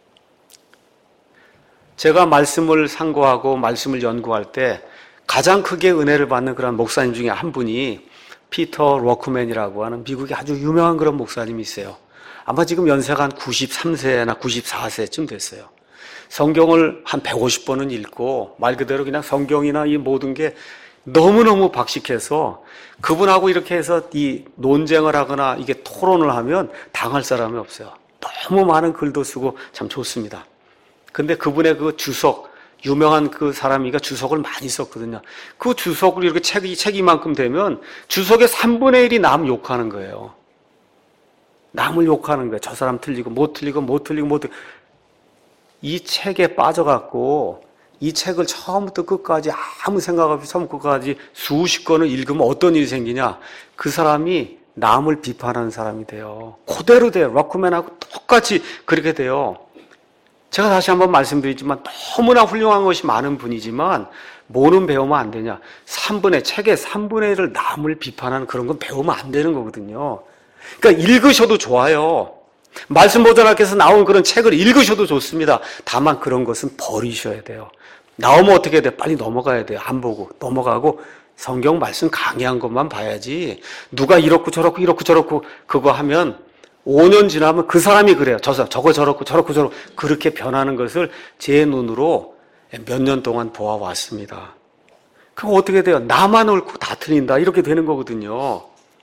제가 말씀을 상고하고 말씀을 연구할 때 가장 크게 은혜를 받는 그런 목사님 중에 한 분이 피터 워크맨이라고 하는 미국의 아주 유명한 그런 목사님이 있어요. 아마 지금 연세가 한 구십삼 세나 구십사 세쯤 됐어요. 성경을 한 백오십 번은 읽고 말 그대로 그냥 성경이나 이 모든 게 너무너무 박식해서 그분하고 이렇게 해서 이 논쟁을 하거나 이게 토론을 하면 당할 사람이 없어요. 너무 많은 글도 쓰고 참 좋습니다. 근데 그분의 그 주석, 유명한 그 사람이가 주석을 많이 썼거든요. 그 주석을 이렇게 책이, 책이만큼 되면 주석의 삼분의 일이 남 욕하는 거예요. 남을 욕하는 거예요. 저 사람 틀리고 못 틀리고 못 틀리고 못 틀리고. 이 책에 빠져갖고 이 책을 처음부터 끝까지 아무 생각 없이 처음부터 끝까지 수십 권을 읽으면 어떤 일이 생기냐? 그 사람이 남을 비판하는 사람이 돼요. 그대로 돼요. 락크맨하고 똑같이 그렇게 돼요. 제가 다시 한번 말씀드리지만 너무나 훌륭한 것이 많은 분이지만 뭐는 배우면 안 되냐? 삼분의 책의 삼분의 일을 남을 비판하는 그런 건 배우면 안 되는 거거든요. 그러니까 읽으셔도 좋아요. 말씀 보존학교에서 나온 그런 책을 읽으셔도 좋습니다. 다만 그런 것은 버리셔야 돼요. 나오면 어떻게 해야 돼? 빨리 넘어가야 돼요. 안 보고 넘어가고 성경 말씀 강의한 것만 봐야지. 누가 이렇고 저렇고 이렇고 저렇고 그거 하면 오 년 지나면 그 사람이 그래요. 저, 저거 저렇고 저렇고 저렇고 그렇게 변하는 것을 제 눈으로 몇 년 동안 보아왔습니다. 그럼 어떻게 돼요? 나만 옳고 다 틀린다 이렇게 되는 거거든요.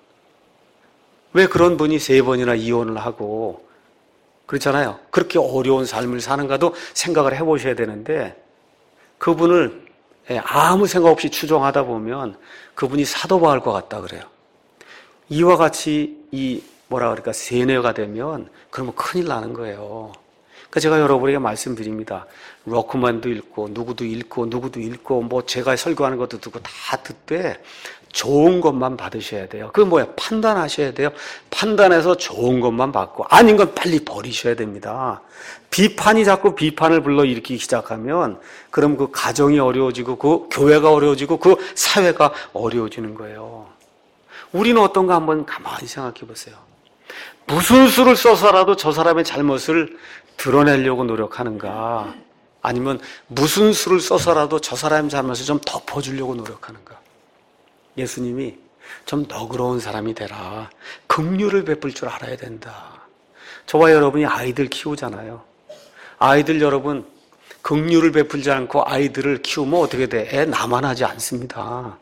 왜 그런 분이 세 번이나 이혼을 하고 그렇잖아요. 그렇게 어려운 삶을 사는가도 생각을 해보셔야 되는데 그분을 아무 생각 없이 추종하다 보면 그분이 사도바울 것 같다 그래요. 이와 같이 이 뭐라 그럴까 세뇌가 되면 그러면 큰일 나는 거예요. 그러니까 제가 여러분에게 말씀드립니다. 로크만도 읽고 누구도 읽고 누구도 읽고 뭐 제가 설교하는 것도 듣고 다 듣되 좋은 것만 받으셔야 돼요. 그게 뭐야? 판단하셔야 돼요. 판단해서 좋은 것만 받고 아닌 건 빨리 버리셔야 됩니다. 비판이 자꾸 비판을 불러일으키기 시작하면 그럼 그 가정이 어려워지고 그 교회가 어려워지고 그 사회가 어려워지는 거예요. 우리는 어떤가 한번 가만히 생각해 보세요. 무슨 수를 써서라도 저 사람의 잘못을 드러내려고 노력하는가? 아니면 무슨 수를 써서라도 저 사람의 잘못을 좀 덮어주려고 노력하는가? 예수님이 좀 너그러운 사람이 되라. 긍휼을 베풀 줄 알아야 된다. 저와 여러분이 아이들 키우잖아요. 아이들 여러분 긍휼을 베풀지 않고 아이들을 키우면 어떻게 돼? 애 나만하지 않습니다.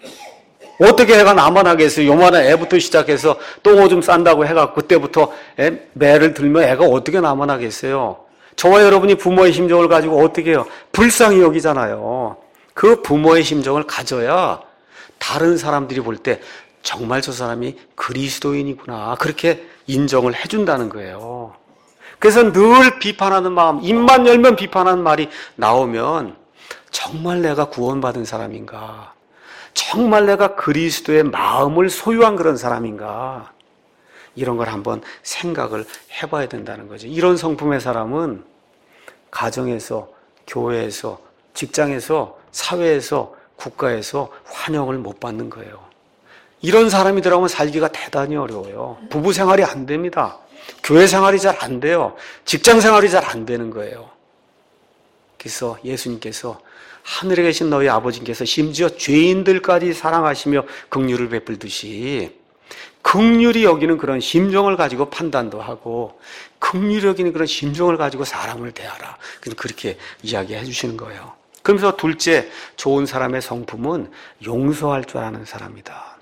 어떻게 애가 나만하겠어요? 요만한 애부터 시작해서 똥 오줌 싼다고 해갖고 그때부터 애, 매를 들면 애가 어떻게 나만하겠어요? 저와 여러분이 부모의 심정을 가지고 어떻게 해요? 불쌍히 여기잖아요. 그 부모의 심정을 가져야 다른 사람들이 볼 때 정말 저 사람이 그리스도인이구나 그렇게 인정을 해준다는 거예요. 그래서 늘 비판하는 마음, 입만 열면 비판하는 말이 나오면 정말 내가 구원받은 사람인가? 정말 내가 그리스도의 마음을 소유한 그런 사람인가? 이런 걸 한번 생각을 해봐야 된다는 거죠. 이런 성품의 사람은 가정에서, 교회에서, 직장에서, 사회에서, 국가에서 환영을 못 받는 거예요. 이런 사람이 들어가면 살기가 대단히 어려워요. 부부 생활이 안 됩니다. 교회 생활이 잘 안 돼요. 직장 생활이 잘 안 되는 거예요. 그래서 예수님께서 하늘에 계신 너희 아버지께서 심지어 죄인들까지 사랑하시며 긍휼을 베풀듯이 긍휼히 여기는 그런 심정을 가지고 판단도 하고 긍휼히 여기는 그런 심정을 가지고 사람을 대하라. 그렇게 이야기해 주시는 거예요. 그러면서 둘째 좋은 사람의 성품은 용서할 줄 아는 사람이다.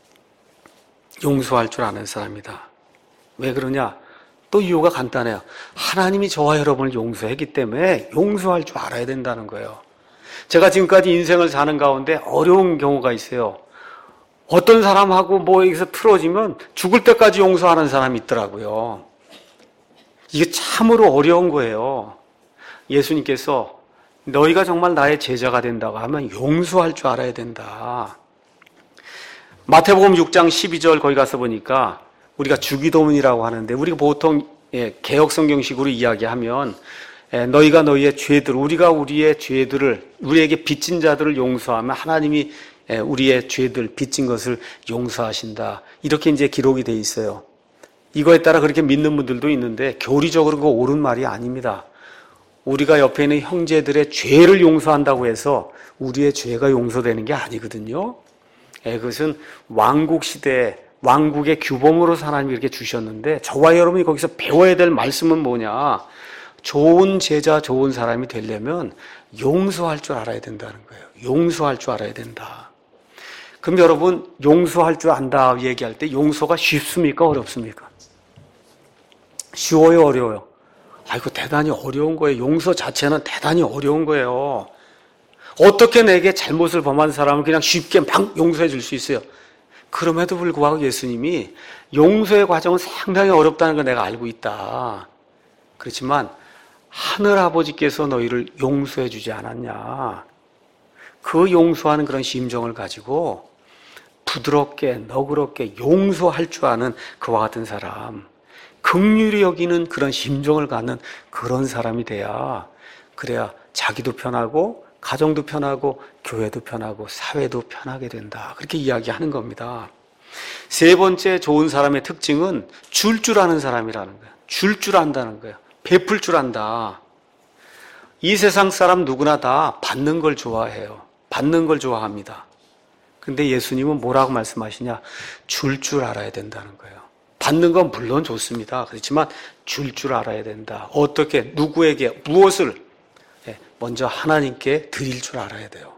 용서할 줄 아는 사람이다. 왜 그러냐? 또 이유가 간단해요. 하나님이 저와 여러분을 용서했기 때문에 용서할 줄 알아야 된다는 거예요. 제가 지금까지 인생을 사는 가운데 어려운 경우가 있어요. 어떤 사람하고 뭐 여기서 틀어지면 죽을 때까지 용서하는 사람이 있더라고요. 이게 참으로 어려운 거예요. 예수님께서 너희가 정말 나의 제자가 된다고 하면 용서할 줄 알아야 된다. 마태복음 육 장 십이 절 거기 가서 보니까 우리가 주기도문이라고 하는데 우리가 보통 개역 성경식으로 이야기하면 너희가 너희의 죄들, 우리가 우리의 죄들을, 우리에게 빚진 자들을 용서하면 하나님이 우리의 죄들, 빚진 것을 용서하신다. 이렇게 이제 기록이 돼 있어요. 이거에 따라 그렇게 믿는 분들도 있는데 교리적으로 그거 옳은 말이 아닙니다. 우리가 옆에 있는 형제들의 죄를 용서한다고 해서 우리의 죄가 용서되는 게 아니거든요. 그것은 왕국 시대에 왕국의 규범으로 하나님이 이렇게 주셨는데 저와 여러분이 거기서 배워야 될 말씀은 뭐냐? 좋은 제자, 좋은 사람이 되려면 용서할 줄 알아야 된다는 거예요. 용서할 줄 알아야 된다. 그럼 여러분 용서할 줄 안다 얘기할 때 용서가 쉽습니까? 어렵습니까? 쉬워요? 어려워요? 아이고 대단히 어려운 거예요. 용서 자체는 대단히 어려운 거예요. 어떻게 내게 잘못을 범한 사람을 그냥 쉽게 막 용서해 줄 수 있어요? 그럼에도 불구하고 예수님이 용서의 과정은 상당히 어렵다는 걸 내가 알고 있다. 그렇지만 하늘아버지께서 너희를 용서해 주지 않았냐. 그 용서하는 그런 심정을 가지고 부드럽게 너그럽게 용서할 줄 아는 그와 같은 사람, 긍휼히 여기는 그런 심정을 갖는 그런 사람이 돼야, 그래야 자기도 편하고 가정도 편하고 교회도 편하고 사회도 편하게 된다. 그렇게 이야기하는 겁니다. 세 번째 좋은 사람의 특징은 줄 줄 아는 사람이라는 거예요. 줄 줄 안다는 거예요. 베풀 줄 안다. 이 세상 사람 누구나 다 받는 걸 좋아해요. 받는 걸 좋아합니다. 근데 예수님은 뭐라고 말씀하시냐? 줄 줄 알아야 된다는 거예요. 받는 건 물론 좋습니다. 그렇지만 줄 줄 알아야 된다. 어떻게, 누구에게, 무엇을? 먼저 하나님께 드릴 줄 알아야 돼요.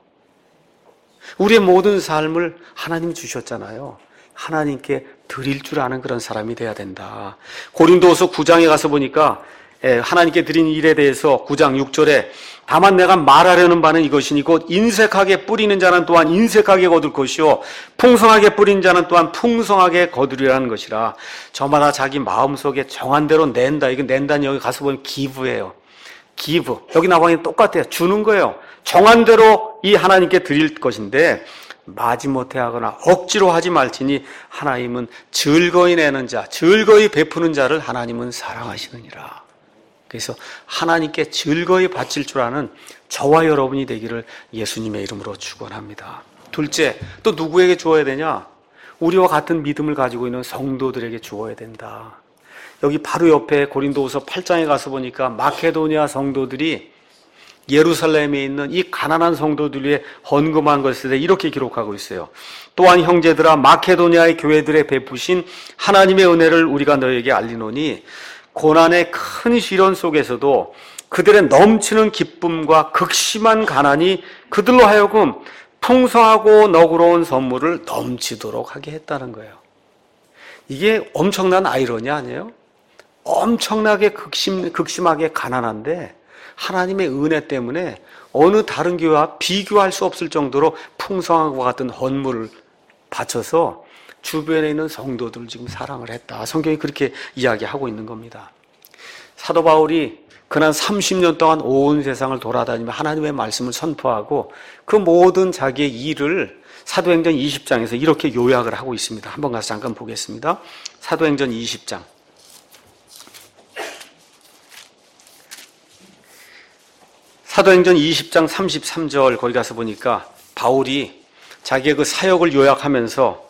우리의 모든 삶을 하나님 주셨잖아요. 하나님께 드릴 줄 아는 그런 사람이 돼야 된다. 고린도후서 구 장에 가서 보니까 하나님께 드린 일에 대해서 구 장 육 절에 다만 내가 말하려는 바는 이것이니 곧 인색하게 뿌리는 자는 또한 인색하게 거둘 것이요 풍성하게 뿌린 자는 또한 풍성하게 거두리라는 것이라. 저마다 자기 마음속에 정한 대로 낸다. 이거 낸다는 여기 가서 보면 기브예요. 기브. 여기 나와있는 똑같아요. 주는 거예요. 정한 대로 이 하나님께 드릴 것인데 마지못해 하거나 억지로 하지 말지니 하나님은 즐거이 내는 자, 즐거이 베푸는 자를 하나님은 사랑하시느니라. 그래서 하나님께 즐거이 바칠 줄 아는 저와 여러분이 되기를 예수님의 이름으로 축원합니다. 둘째, 또 누구에게 주어야 되냐? 우리와 같은 믿음을 가지고 있는 성도들에게 주어야 된다. 여기 바로 옆에 고린도후서 팔 장에 가서 보니까 마케도니아 성도들이 예루살렘에 있는 이 가난한 성도들 위해 헌금한 것에 대해 이렇게 기록하고 있어요. 또한 형제들아 마케도니아의 교회들에 베푸신 하나님의 은혜를 우리가 너에게 알리노니 고난의 큰 시련 속에서도 그들의 넘치는 기쁨과 극심한 가난이 그들로 하여금 풍성하고 너그러운 선물을 넘치도록 하게 했다는 거예요. 이게 엄청난 아이러니 아니에요? 엄청나게 극심, 극심하게 가난한데 하나님의 은혜 때문에 어느 다른 교회와 비교할 수 없을 정도로 풍성한 것 같은 헌물을 바쳐서 주변에 있는 성도들을 지금 사랑을 했다. 성경이 그렇게 이야기하고 있는 겁니다. 사도 바울이 그날 삼십 년 동안 온 세상을 돌아다니며 하나님의 말씀을 선포하고 그 모든 자기의 일을 사도행전 이십 장에서 이렇게 요약을 하고 있습니다. 한번 가서 잠깐 보겠습니다. 사도행전 이십 장. 사도행전 이십 장 삼십삼 절 거기 가서 보니까 바울이 자기의 그 사역을 요약하면서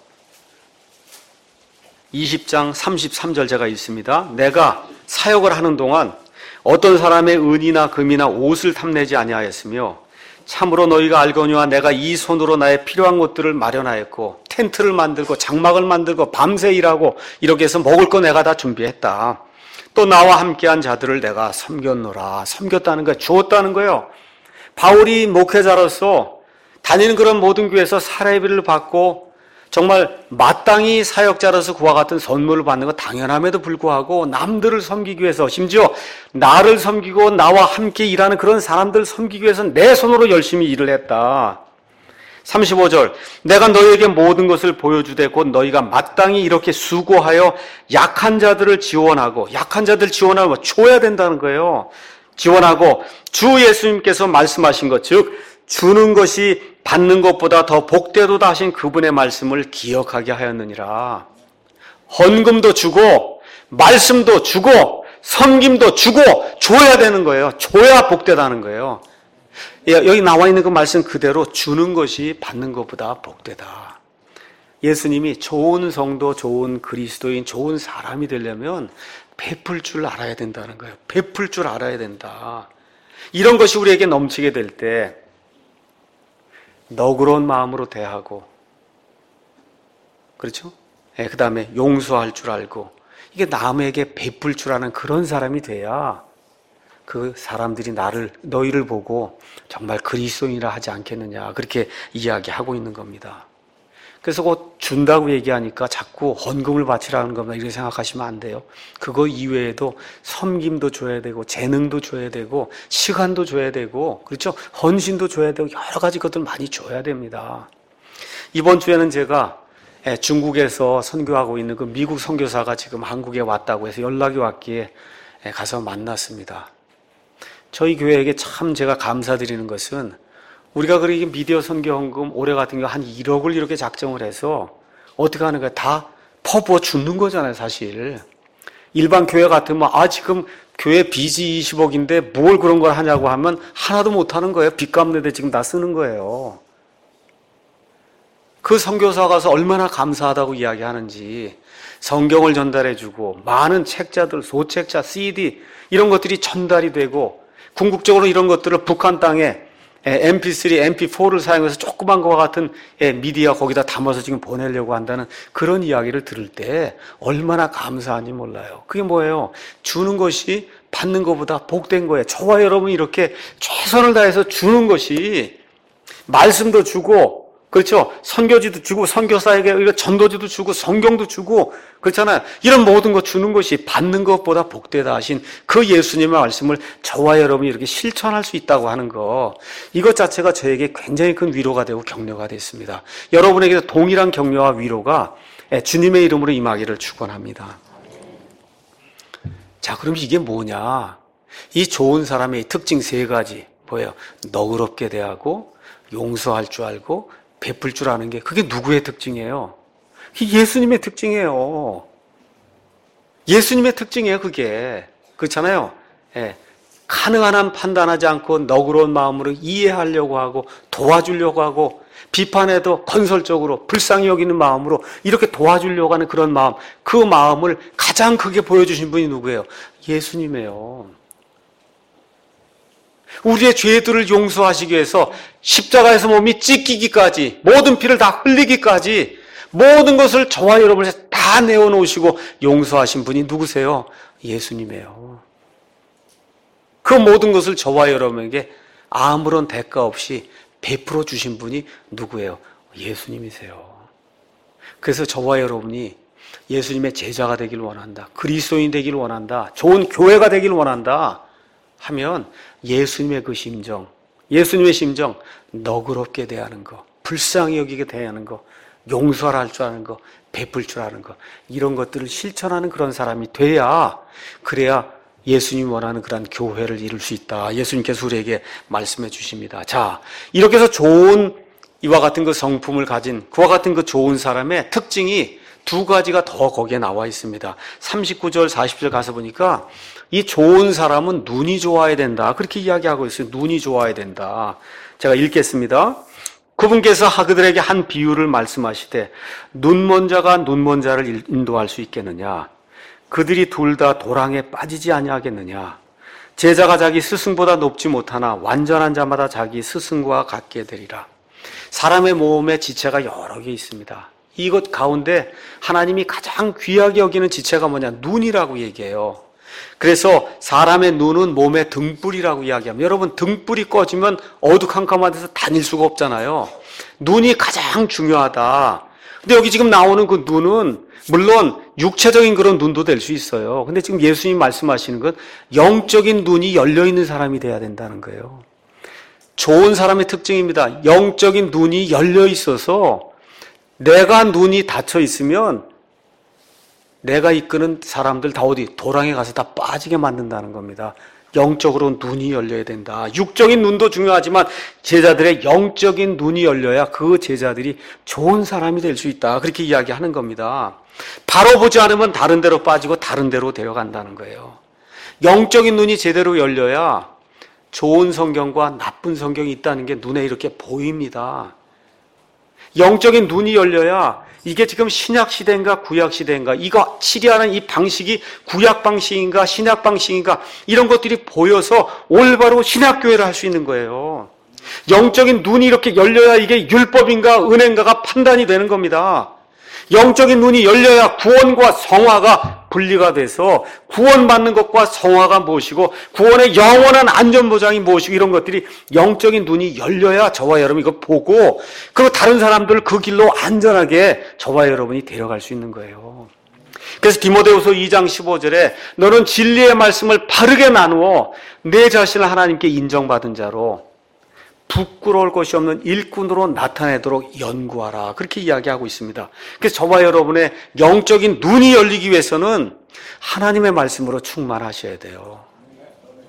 이십 장 삼십삼 절 제가 읽습니다. 내가 사역을 하는 동안 어떤 사람의 은이나 금이나 옷을 탐내지 아니하였으며 참으로 너희가 알거니와 내가 이 손으로 나의 필요한 것들을 마련하였고 텐트를 만들고 장막을 만들고 밤새 일하고 이렇게 해서 먹을 거 내가 다 준비했다. 또 나와 함께한 자들을 내가 섬겼노라. 섬겼다는 거예요. 주었다는 거예요. 바울이 목회자로서 다니는 그런 모든 교회에서 사례비를 받고 정말 마땅히 사역자로서 그와 같은 선물을 받는 건 당연함에도 불구하고 남들을 섬기기 위해서 심지어 나를 섬기고 나와 함께 일하는 그런 사람들을 섬기기 위해서 내 손으로 열심히 일을 했다. 삼십오 절 내가 너희에게 모든 것을 보여주되 곧 너희가 마땅히 이렇게 수고하여 약한 자들을 지원하고 약한 자들 지원하고 줘야 된다는 거예요. 지원하고 주 예수님께서 말씀하신 것 즉 주는 것이 받는 것보다 더 복되도다 하신 그분의 말씀을 기억하게 하였느니라. 헌금도 주고 말씀도 주고 섬김도 주고 줘야 되는 거예요. 줘야 복되다는 거예요. 여기 나와 있는 그 말씀 그대로 주는 것이 받는 것보다 복되다. 예수님이 좋은 성도, 좋은 그리스도인, 좋은 사람이 되려면 베풀 줄 알아야 된다는 거예요. 베풀 줄 알아야 된다. 이런 것이 우리에게 넘치게 될 때 너그러운 마음으로 대하고 그렇죠? 네, 그 다음에 용서할 줄 알고 이게 남에게 베풀 줄 아는 그런 사람이 돼야 그 사람들이 나를 너희를 보고 정말 그리스도인이라 하지 않겠느냐 그렇게 이야기하고 있는 겁니다. 그래서 곧 준다고 얘기하니까 자꾸 헌금을 바치라는 겁니다. 이렇게 생각하시면 안 돼요. 그거 이외에도 섬김도 줘야 되고 재능도 줘야 되고 시간도 줘야 되고 그렇죠? 헌신도 줘야 되고 여러 가지 것들 많이 줘야 됩니다. 이번 주에는 제가 중국에서 선교하고 있는 그 미국 선교사가 지금 한국에 왔다고 해서 연락이 왔기에 가서 만났습니다. 저희 교회에게 참 제가 감사드리는 것은 우리가 그렇게 미디어 선교 헌금 올해 같은 경우 한 일억을 이렇게 작정을 해서 어떻게 하는 거야? 다 퍼부어 주는 거잖아요, 사실. 일반 교회 같으면 아 지금 교회 빚이 이십억인데 뭘 그런 걸 하냐고 하면 하나도 못하는 거예요. 빚 갚는데 지금 다 쓰는 거예요. 그 선교사 가서 얼마나 감사하다고 이야기하는지 성경을 전달해주고 많은 책자들, 소책자, 씨디 이런 것들이 전달이 되고 궁극적으로 이런 것들을 북한 땅에 엠피쓰리, 엠피포를 사용해서 조그만 것과 같은 미디어 거기다 담아서 지금 보내려고 한다는 그런 이야기를 들을 때 얼마나 감사한지 몰라요. 그게 뭐예요? 주는 것이 받는 것보다 복된 거예요. 저와 여러분이 이렇게 최선을 다해서 주는 것이 말씀도 주고 그렇죠. 선교지도 주고 선교사에게 이거 전도지도 주고 성경도 주고 그렇잖아요. 이런 모든 것 주는 것이 받는 것보다 복되다 하신 그 예수님의 말씀을 저와 여러분이 이렇게 실천할 수 있다고 하는 거 이것 자체가 저에게 굉장히 큰 위로가 되고 격려가 됐습니다. 여러분에게도 동일한 격려와 위로가 주님의 이름으로 임하기를 축원합니다. 자, 그럼 이게 뭐냐? 이 좋은 사람의 특징 세 가지 뭐예요? 너그럽게 대하고 용서할 줄 알고 베풀 줄 아는 게 그게 누구의 특징이에요? 예수님의 특징이에요. 예수님의 특징이에요, 그게. 그렇잖아요. 예. 가능한 한 판단하지 않고 너그러운 마음으로 이해하려고 하고 도와주려고 하고 비판해도 건설적으로 불쌍히 여기는 마음으로 이렇게 도와주려고 하는 그런 마음, 그 마음을 가장 크게 보여주신 분이 누구예요? 예수님이에요. 우리의 죄들을 용서하시기 위해서 십자가에서 몸이 찢기기까지 모든 피를 다 흘리기까지 모든 것을 저와 여러분을 다 내어놓으시고 용서하신 분이 누구세요? 예수님이에요. 그 모든 것을 저와 여러분에게 아무런 대가 없이 베풀어 주신 분이 누구예요? 예수님이세요. 그래서 저와 여러분이 예수님의 제자가 되길 원한다. 그리스도인 되길 원한다. 좋은 교회가 되길 원한다. 하면 예수님의 그 심정, 예수님의 심정, 너그럽게 대하는 거, 불쌍히 여기게 대하는 거, 용서할 줄 아는 거, 베풀 줄 아는 거, 이런 것들을 실천하는 그런 사람이 돼야, 그래야 예수님이 원하는 그런 교회를 이룰 수 있다. 예수님께서 우리에게 말씀해 주십니다. 자, 이렇게 해서 좋은 이와 같은 그 성품을 가진 그와 같은 그 좋은 사람의 특징이 두 가지가 더 거기에 나와 있습니다. 삼십구 절, 사십 절 가서 보니까 이 좋은 사람은 눈이 좋아야 된다. 그렇게 이야기하고 있어요. 눈이 좋아야 된다. 제가 읽겠습니다. 그분께서 그들에게 한 비유를 말씀하시되 눈먼 자가 눈먼 자를 인도할 수 있겠느냐? 그들이 둘 다 도랑에 빠지지 아니하겠느냐? 제자가 자기 스승보다 높지 못하나 완전한 자마다 자기 스승과 같게 되리라. 사람의 몸에 지체가 여러 개 있습니다. 이것 가운데 하나님이 가장 귀하게 여기는 지체가 뭐냐? 눈이라고 얘기해요. 그래서 사람의 눈은 몸의 등불이라고 이야기합니다. 여러분, 등불이 꺼지면 어두컴컴한 데서 다닐 수가 없잖아요. 눈이 가장 중요하다. 근데 여기 지금 나오는 그 눈은 물론 육체적인 그런 눈도 될 수 있어요. 근데 지금 예수님 말씀하시는 건 영적인 눈이 열려있는 사람이 돼야 된다는 거예요. 좋은 사람의 특징입니다. 영적인 눈이 열려 있어서 내가 눈이 닫혀 있으면 내가 이끄는 사람들 다 어디 도랑에 가서 다 빠지게 만든다는 겁니다. 영적으로 눈이 열려야 된다. 육적인 눈도 중요하지만 제자들의 영적인 눈이 열려야 그 제자들이 좋은 사람이 될 수 있다. 그렇게 이야기하는 겁니다. 바로 보지 않으면 다른 데로 빠지고 다른 데로 데려간다는 거예요. 영적인 눈이 제대로 열려야 좋은 성경과 나쁜 성경이 있다는 게 눈에 이렇게 보입니다. 영적인 눈이 열려야 이게 지금 신약 시대인가 구약 시대인가, 이거 치료하는 이 방식이 구약 방식인가 신약 방식인가, 이런 것들이 보여서 올바로 신약 교회를 할 수 있는 거예요. 영적인 눈이 이렇게 열려야 이게 율법인가 은행가가 판단이 되는 겁니다. 영적인 눈이 열려야 구원과 성화가 분리가 돼서 구원받는 것과 성화가 무엇이고 구원의 영원한 안전보장이 무엇이고 이런 것들이 영적인 눈이 열려야 저와 여러분이 이거 보고 그리고 다른 사람들을 그 길로 안전하게 저와 여러분이 데려갈 수 있는 거예요. 그래서 디모데후서 이 장 십오 절에 너는 진리의 말씀을 바르게 나누어 내 자신을 하나님께 인정받은 자로 부끄러울 것이 없는 일꾼으로 나타내도록 연구하라. 그렇게 이야기하고 있습니다. 그래서 저와 여러분의 영적인 눈이 열리기 위해서는 하나님의 말씀으로 충만하셔야 돼요.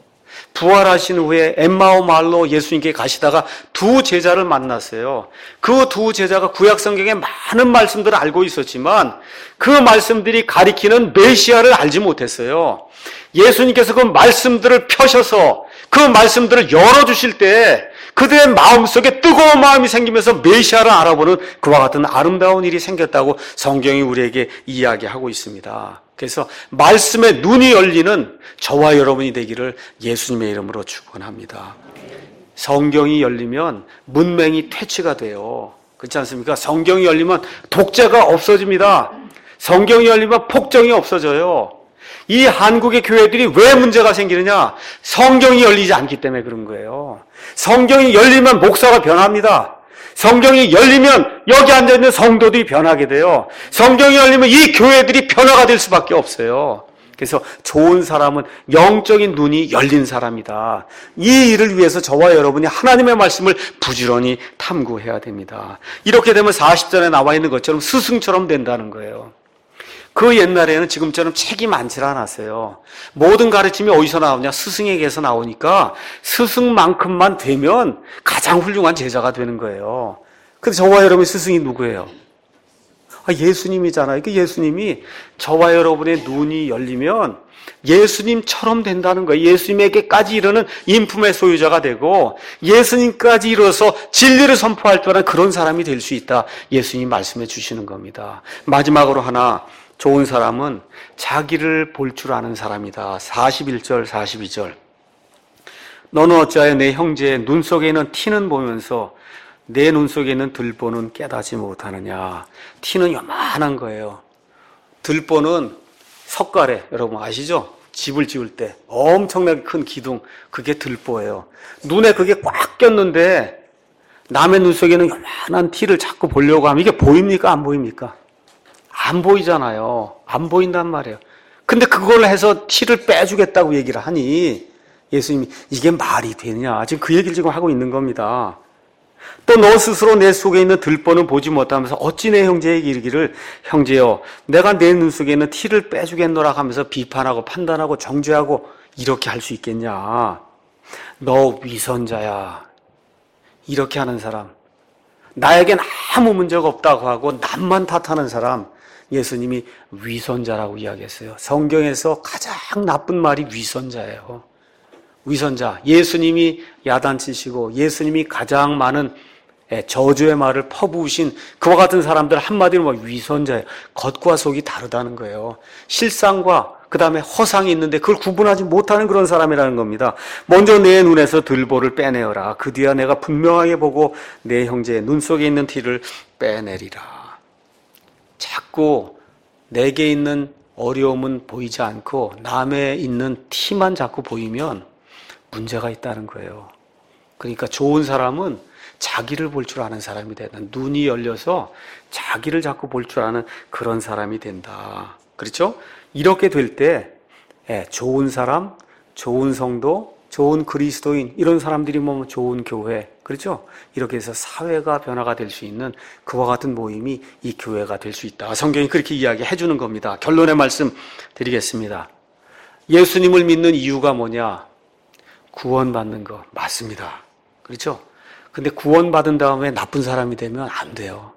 부활하신 후에 엠마오 마을로 예수님께 가시다가 두 제자를 만났어요. 그 두 제자가 구약 성경에 많은 말씀들을 알고 있었지만 그 말씀들이 가리키는 메시아를 알지 못했어요. 예수님께서 그 말씀들을 펴셔서 그 말씀들을 열어주실 때 그들의 마음속에 뜨거운 마음이 생기면서 메시아를 알아보는 그와 같은 아름다운 일이 생겼다고 성경이 우리에게 이야기하고 있습니다. 그래서 말씀의 눈이 열리는 저와 여러분이 되기를 예수님의 이름으로 축원합니다. 성경이 열리면 문맹이 퇴치가 돼요. 그렇지 않습니까? 성경이 열리면 독재가 없어집니다. 성경이 열리면 폭정이 없어져요. 이 한국의 교회들이 왜 문제가 생기느냐? 성경이 열리지 않기 때문에 그런 거예요. 성경이 열리면 목사가 변합니다. 성경이 열리면 여기 앉아있는 성도들이 변하게 돼요. 성경이 열리면 이 교회들이 변화가 될 수밖에 없어요. 그래서 좋은 사람은 영적인 눈이 열린 사람이다. 이 일을 위해서 저와 여러분이 하나님의 말씀을 부지런히 탐구해야 됩니다. 이렇게 되면 사십 절에 나와 있는 것처럼 스승처럼 된다는 거예요. 그 옛날에는 지금처럼 책이 많지 않았어요. 모든 가르침이 어디서 나오냐? 스승에게서 나오니까 스승만큼만 되면 가장 훌륭한 제자가 되는 거예요. 근데 저와 여러분의 스승이 누구예요? 아, 예수님이잖아요. 그 예수님이 저와 여러분의 눈이 열리면 예수님처럼 된다는 거예요. 예수님에게까지 이르는 인품의 소유자가 되고 예수님까지 이르러서 진리를 선포할 줄 아는 그런 사람이 될 수 있다. 예수님이 말씀해 주시는 겁니다. 마지막으로 하나, 좋은 사람은 자기를 볼 줄 아는 사람이다. 사십일 절, 사십이 절. 너는 어찌하여 내 형제의 눈 속에 있는 티는 보면서 내 눈 속에 있는 들보는 깨닫지 못하느냐. 티는 요만한 거예요. 들보는 석가래, 여러분 아시죠? 집을 지을 때 엄청나게 큰 기둥, 그게 들보예요. 눈에 그게 꽉 꼈는데 남의 눈 속에는 요만한 티를 자꾸 보려고 하면 이게 보입니까? 안 보입니까? 안 보이잖아요. 안 보인단 말이에요. 근데 그걸 해서 티를 빼주겠다고 얘기를 하니 예수님이 이게 말이 되냐. 지금 그 얘기를 지금 하고 있는 겁니다. 또 너 스스로 내 속에 있는 들보는 보지 못하면서 어찌 내 형제에게 이르기를 형제여 내가 내 눈 속에 있는 티를 빼주겠노라 하면서 비판하고 판단하고 정죄하고 이렇게 할 수 있겠냐. 너 위선자야. 이렇게 하는 사람. 나에겐 아무 문제가 없다고 하고 남만 탓하는 사람. 예수님이 위선자라고 이야기했어요. 성경에서 가장 나쁜 말이 위선자예요. 위선자. 예수님이 야단치시고 예수님이 가장 많은 저주의 말을 퍼부으신 그와 같은 사람들 한마디로 뭐 위선자예요. 겉과 속이 다르다는 거예요. 실상과 그 다음에 허상이 있는데 그걸 구분하지 못하는 그런 사람이라는 겁니다. 먼저 내 눈에서 들보를 빼내어라. 그 뒤에 내가 분명하게 보고 내 형제의 눈 속에 있는 티를 빼내리라. 자꾸 내게 있는 어려움은 보이지 않고 남의 있는 티만 자꾸 보이면 문제가 있다는 거예요. 그러니까 좋은 사람은 자기를 볼 줄 아는 사람이 된다. 눈이 열려서 자기를 자꾸 볼 줄 아는 그런 사람이 된다. 그렇죠? 이렇게 될 때 좋은 사람, 좋은 성도, 좋은 그리스도인 이런 사람들이 뭐 좋은 교회, 그렇죠? 이렇게 해서 사회가 변화가 될 수 있는 그와 같은 모임이 이 교회가 될 수 있다. 성경이 그렇게 이야기해 주는 겁니다. 결론의 말씀 드리겠습니다. 예수님을 믿는 이유가 뭐냐? 구원받는 거 맞습니다. 그렇죠? 근데 구원받은 다음에 나쁜 사람이 되면 안 돼요.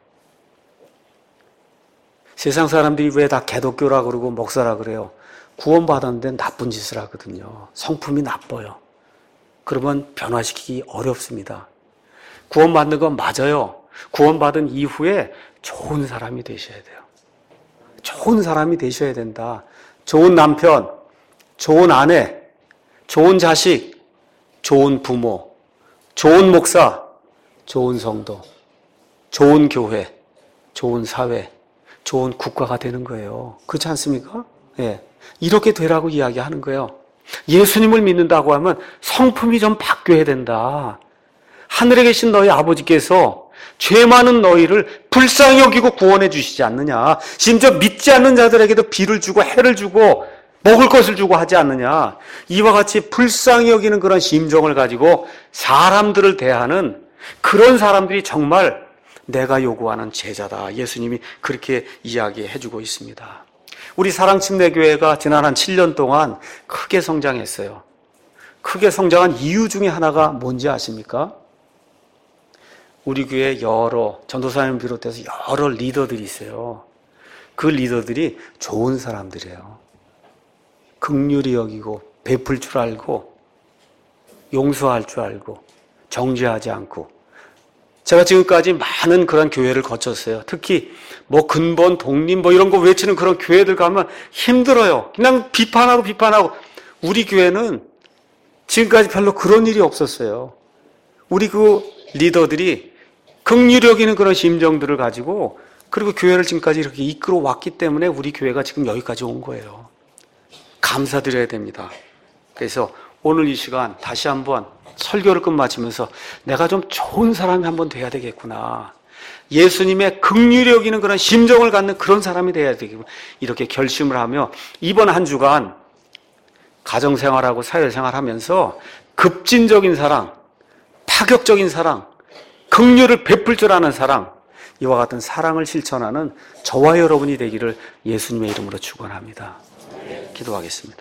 세상 사람들이 왜 다 개독교라 그러고 목사라 그래요? 구원받았는데 나쁜 짓을 하거든요. 성품이 나빠요. 그러면 변화시키기 어렵습니다. 구원받는 건 맞아요. 구원받은 이후에 좋은 사람이 되셔야 돼요. 좋은 사람이 되셔야 된다. 좋은 남편, 좋은 아내, 좋은 자식, 좋은 부모, 좋은 목사, 좋은 성도, 좋은 교회, 좋은 사회, 좋은 국가가 되는 거예요. 그렇지 않습니까? 예. 이렇게 되라고 이야기하는 거예요. 예수님을 믿는다고 하면 성품이 좀 바뀌어야 된다. 하늘에 계신 너희 아버지께서 죄 많은 너희를 불쌍히 여기고 구원해 주시지 않느냐. 심지어 믿지 않는 자들에게도 비를 주고 해를 주고 먹을 것을 주고 하지 않느냐. 이와 같이 불쌍히 여기는 그런 심정을 가지고 사람들을 대하는 그런 사람들이 정말 내가 요구하는 제자다. 예수님이 그렇게 이야기해 주고 있습니다. 우리 사랑침례교회가 지난 한 칠 년 동안 크게 성장했어요. 크게 성장한 이유 중에 하나가 뭔지 아십니까? 우리 교회 여러 전도사님 비롯해서 여러 리더들이 있어요. 그 리더들이 좋은 사람들이에요. 긍휼히 여기고 베풀 줄 알고 용서할 줄 알고 정죄하지 않고. 제가 지금까지 많은 그런 교회를 거쳤어요. 특히 뭐 근본 독립 뭐 이런 거 외치는 그런 교회들 가면 힘들어요. 그냥 비판하고 비판하고. 우리 교회는 지금까지 별로 그런 일이 없었어요. 우리 그 리더들이 긍휼히 여기는 그런 심정들을 가지고, 그리고 교회를 지금까지 이렇게 이끌어 왔기 때문에 우리 교회가 지금 여기까지 온 거예요. 감사드려야 됩니다. 그래서 오늘 이 시간 다시 한번 설교를 끝마치면서 내가 좀 좋은 사람이 한번 돼야 되겠구나. 예수님의 긍휼히 여기는 그런 심정을 갖는 그런 사람이 돼야 되겠구나. 이렇게 결심을 하며 이번 한 주간 가정생활하고 사회생활하면서 급진적인 사랑, 파격적인 사랑, 긍휼을 베풀 줄 아는 사랑, 이와 같은 사랑을 실천하는 저와 여러분이 되기를 예수님의 이름으로 축원합니다. 기도하겠습니다.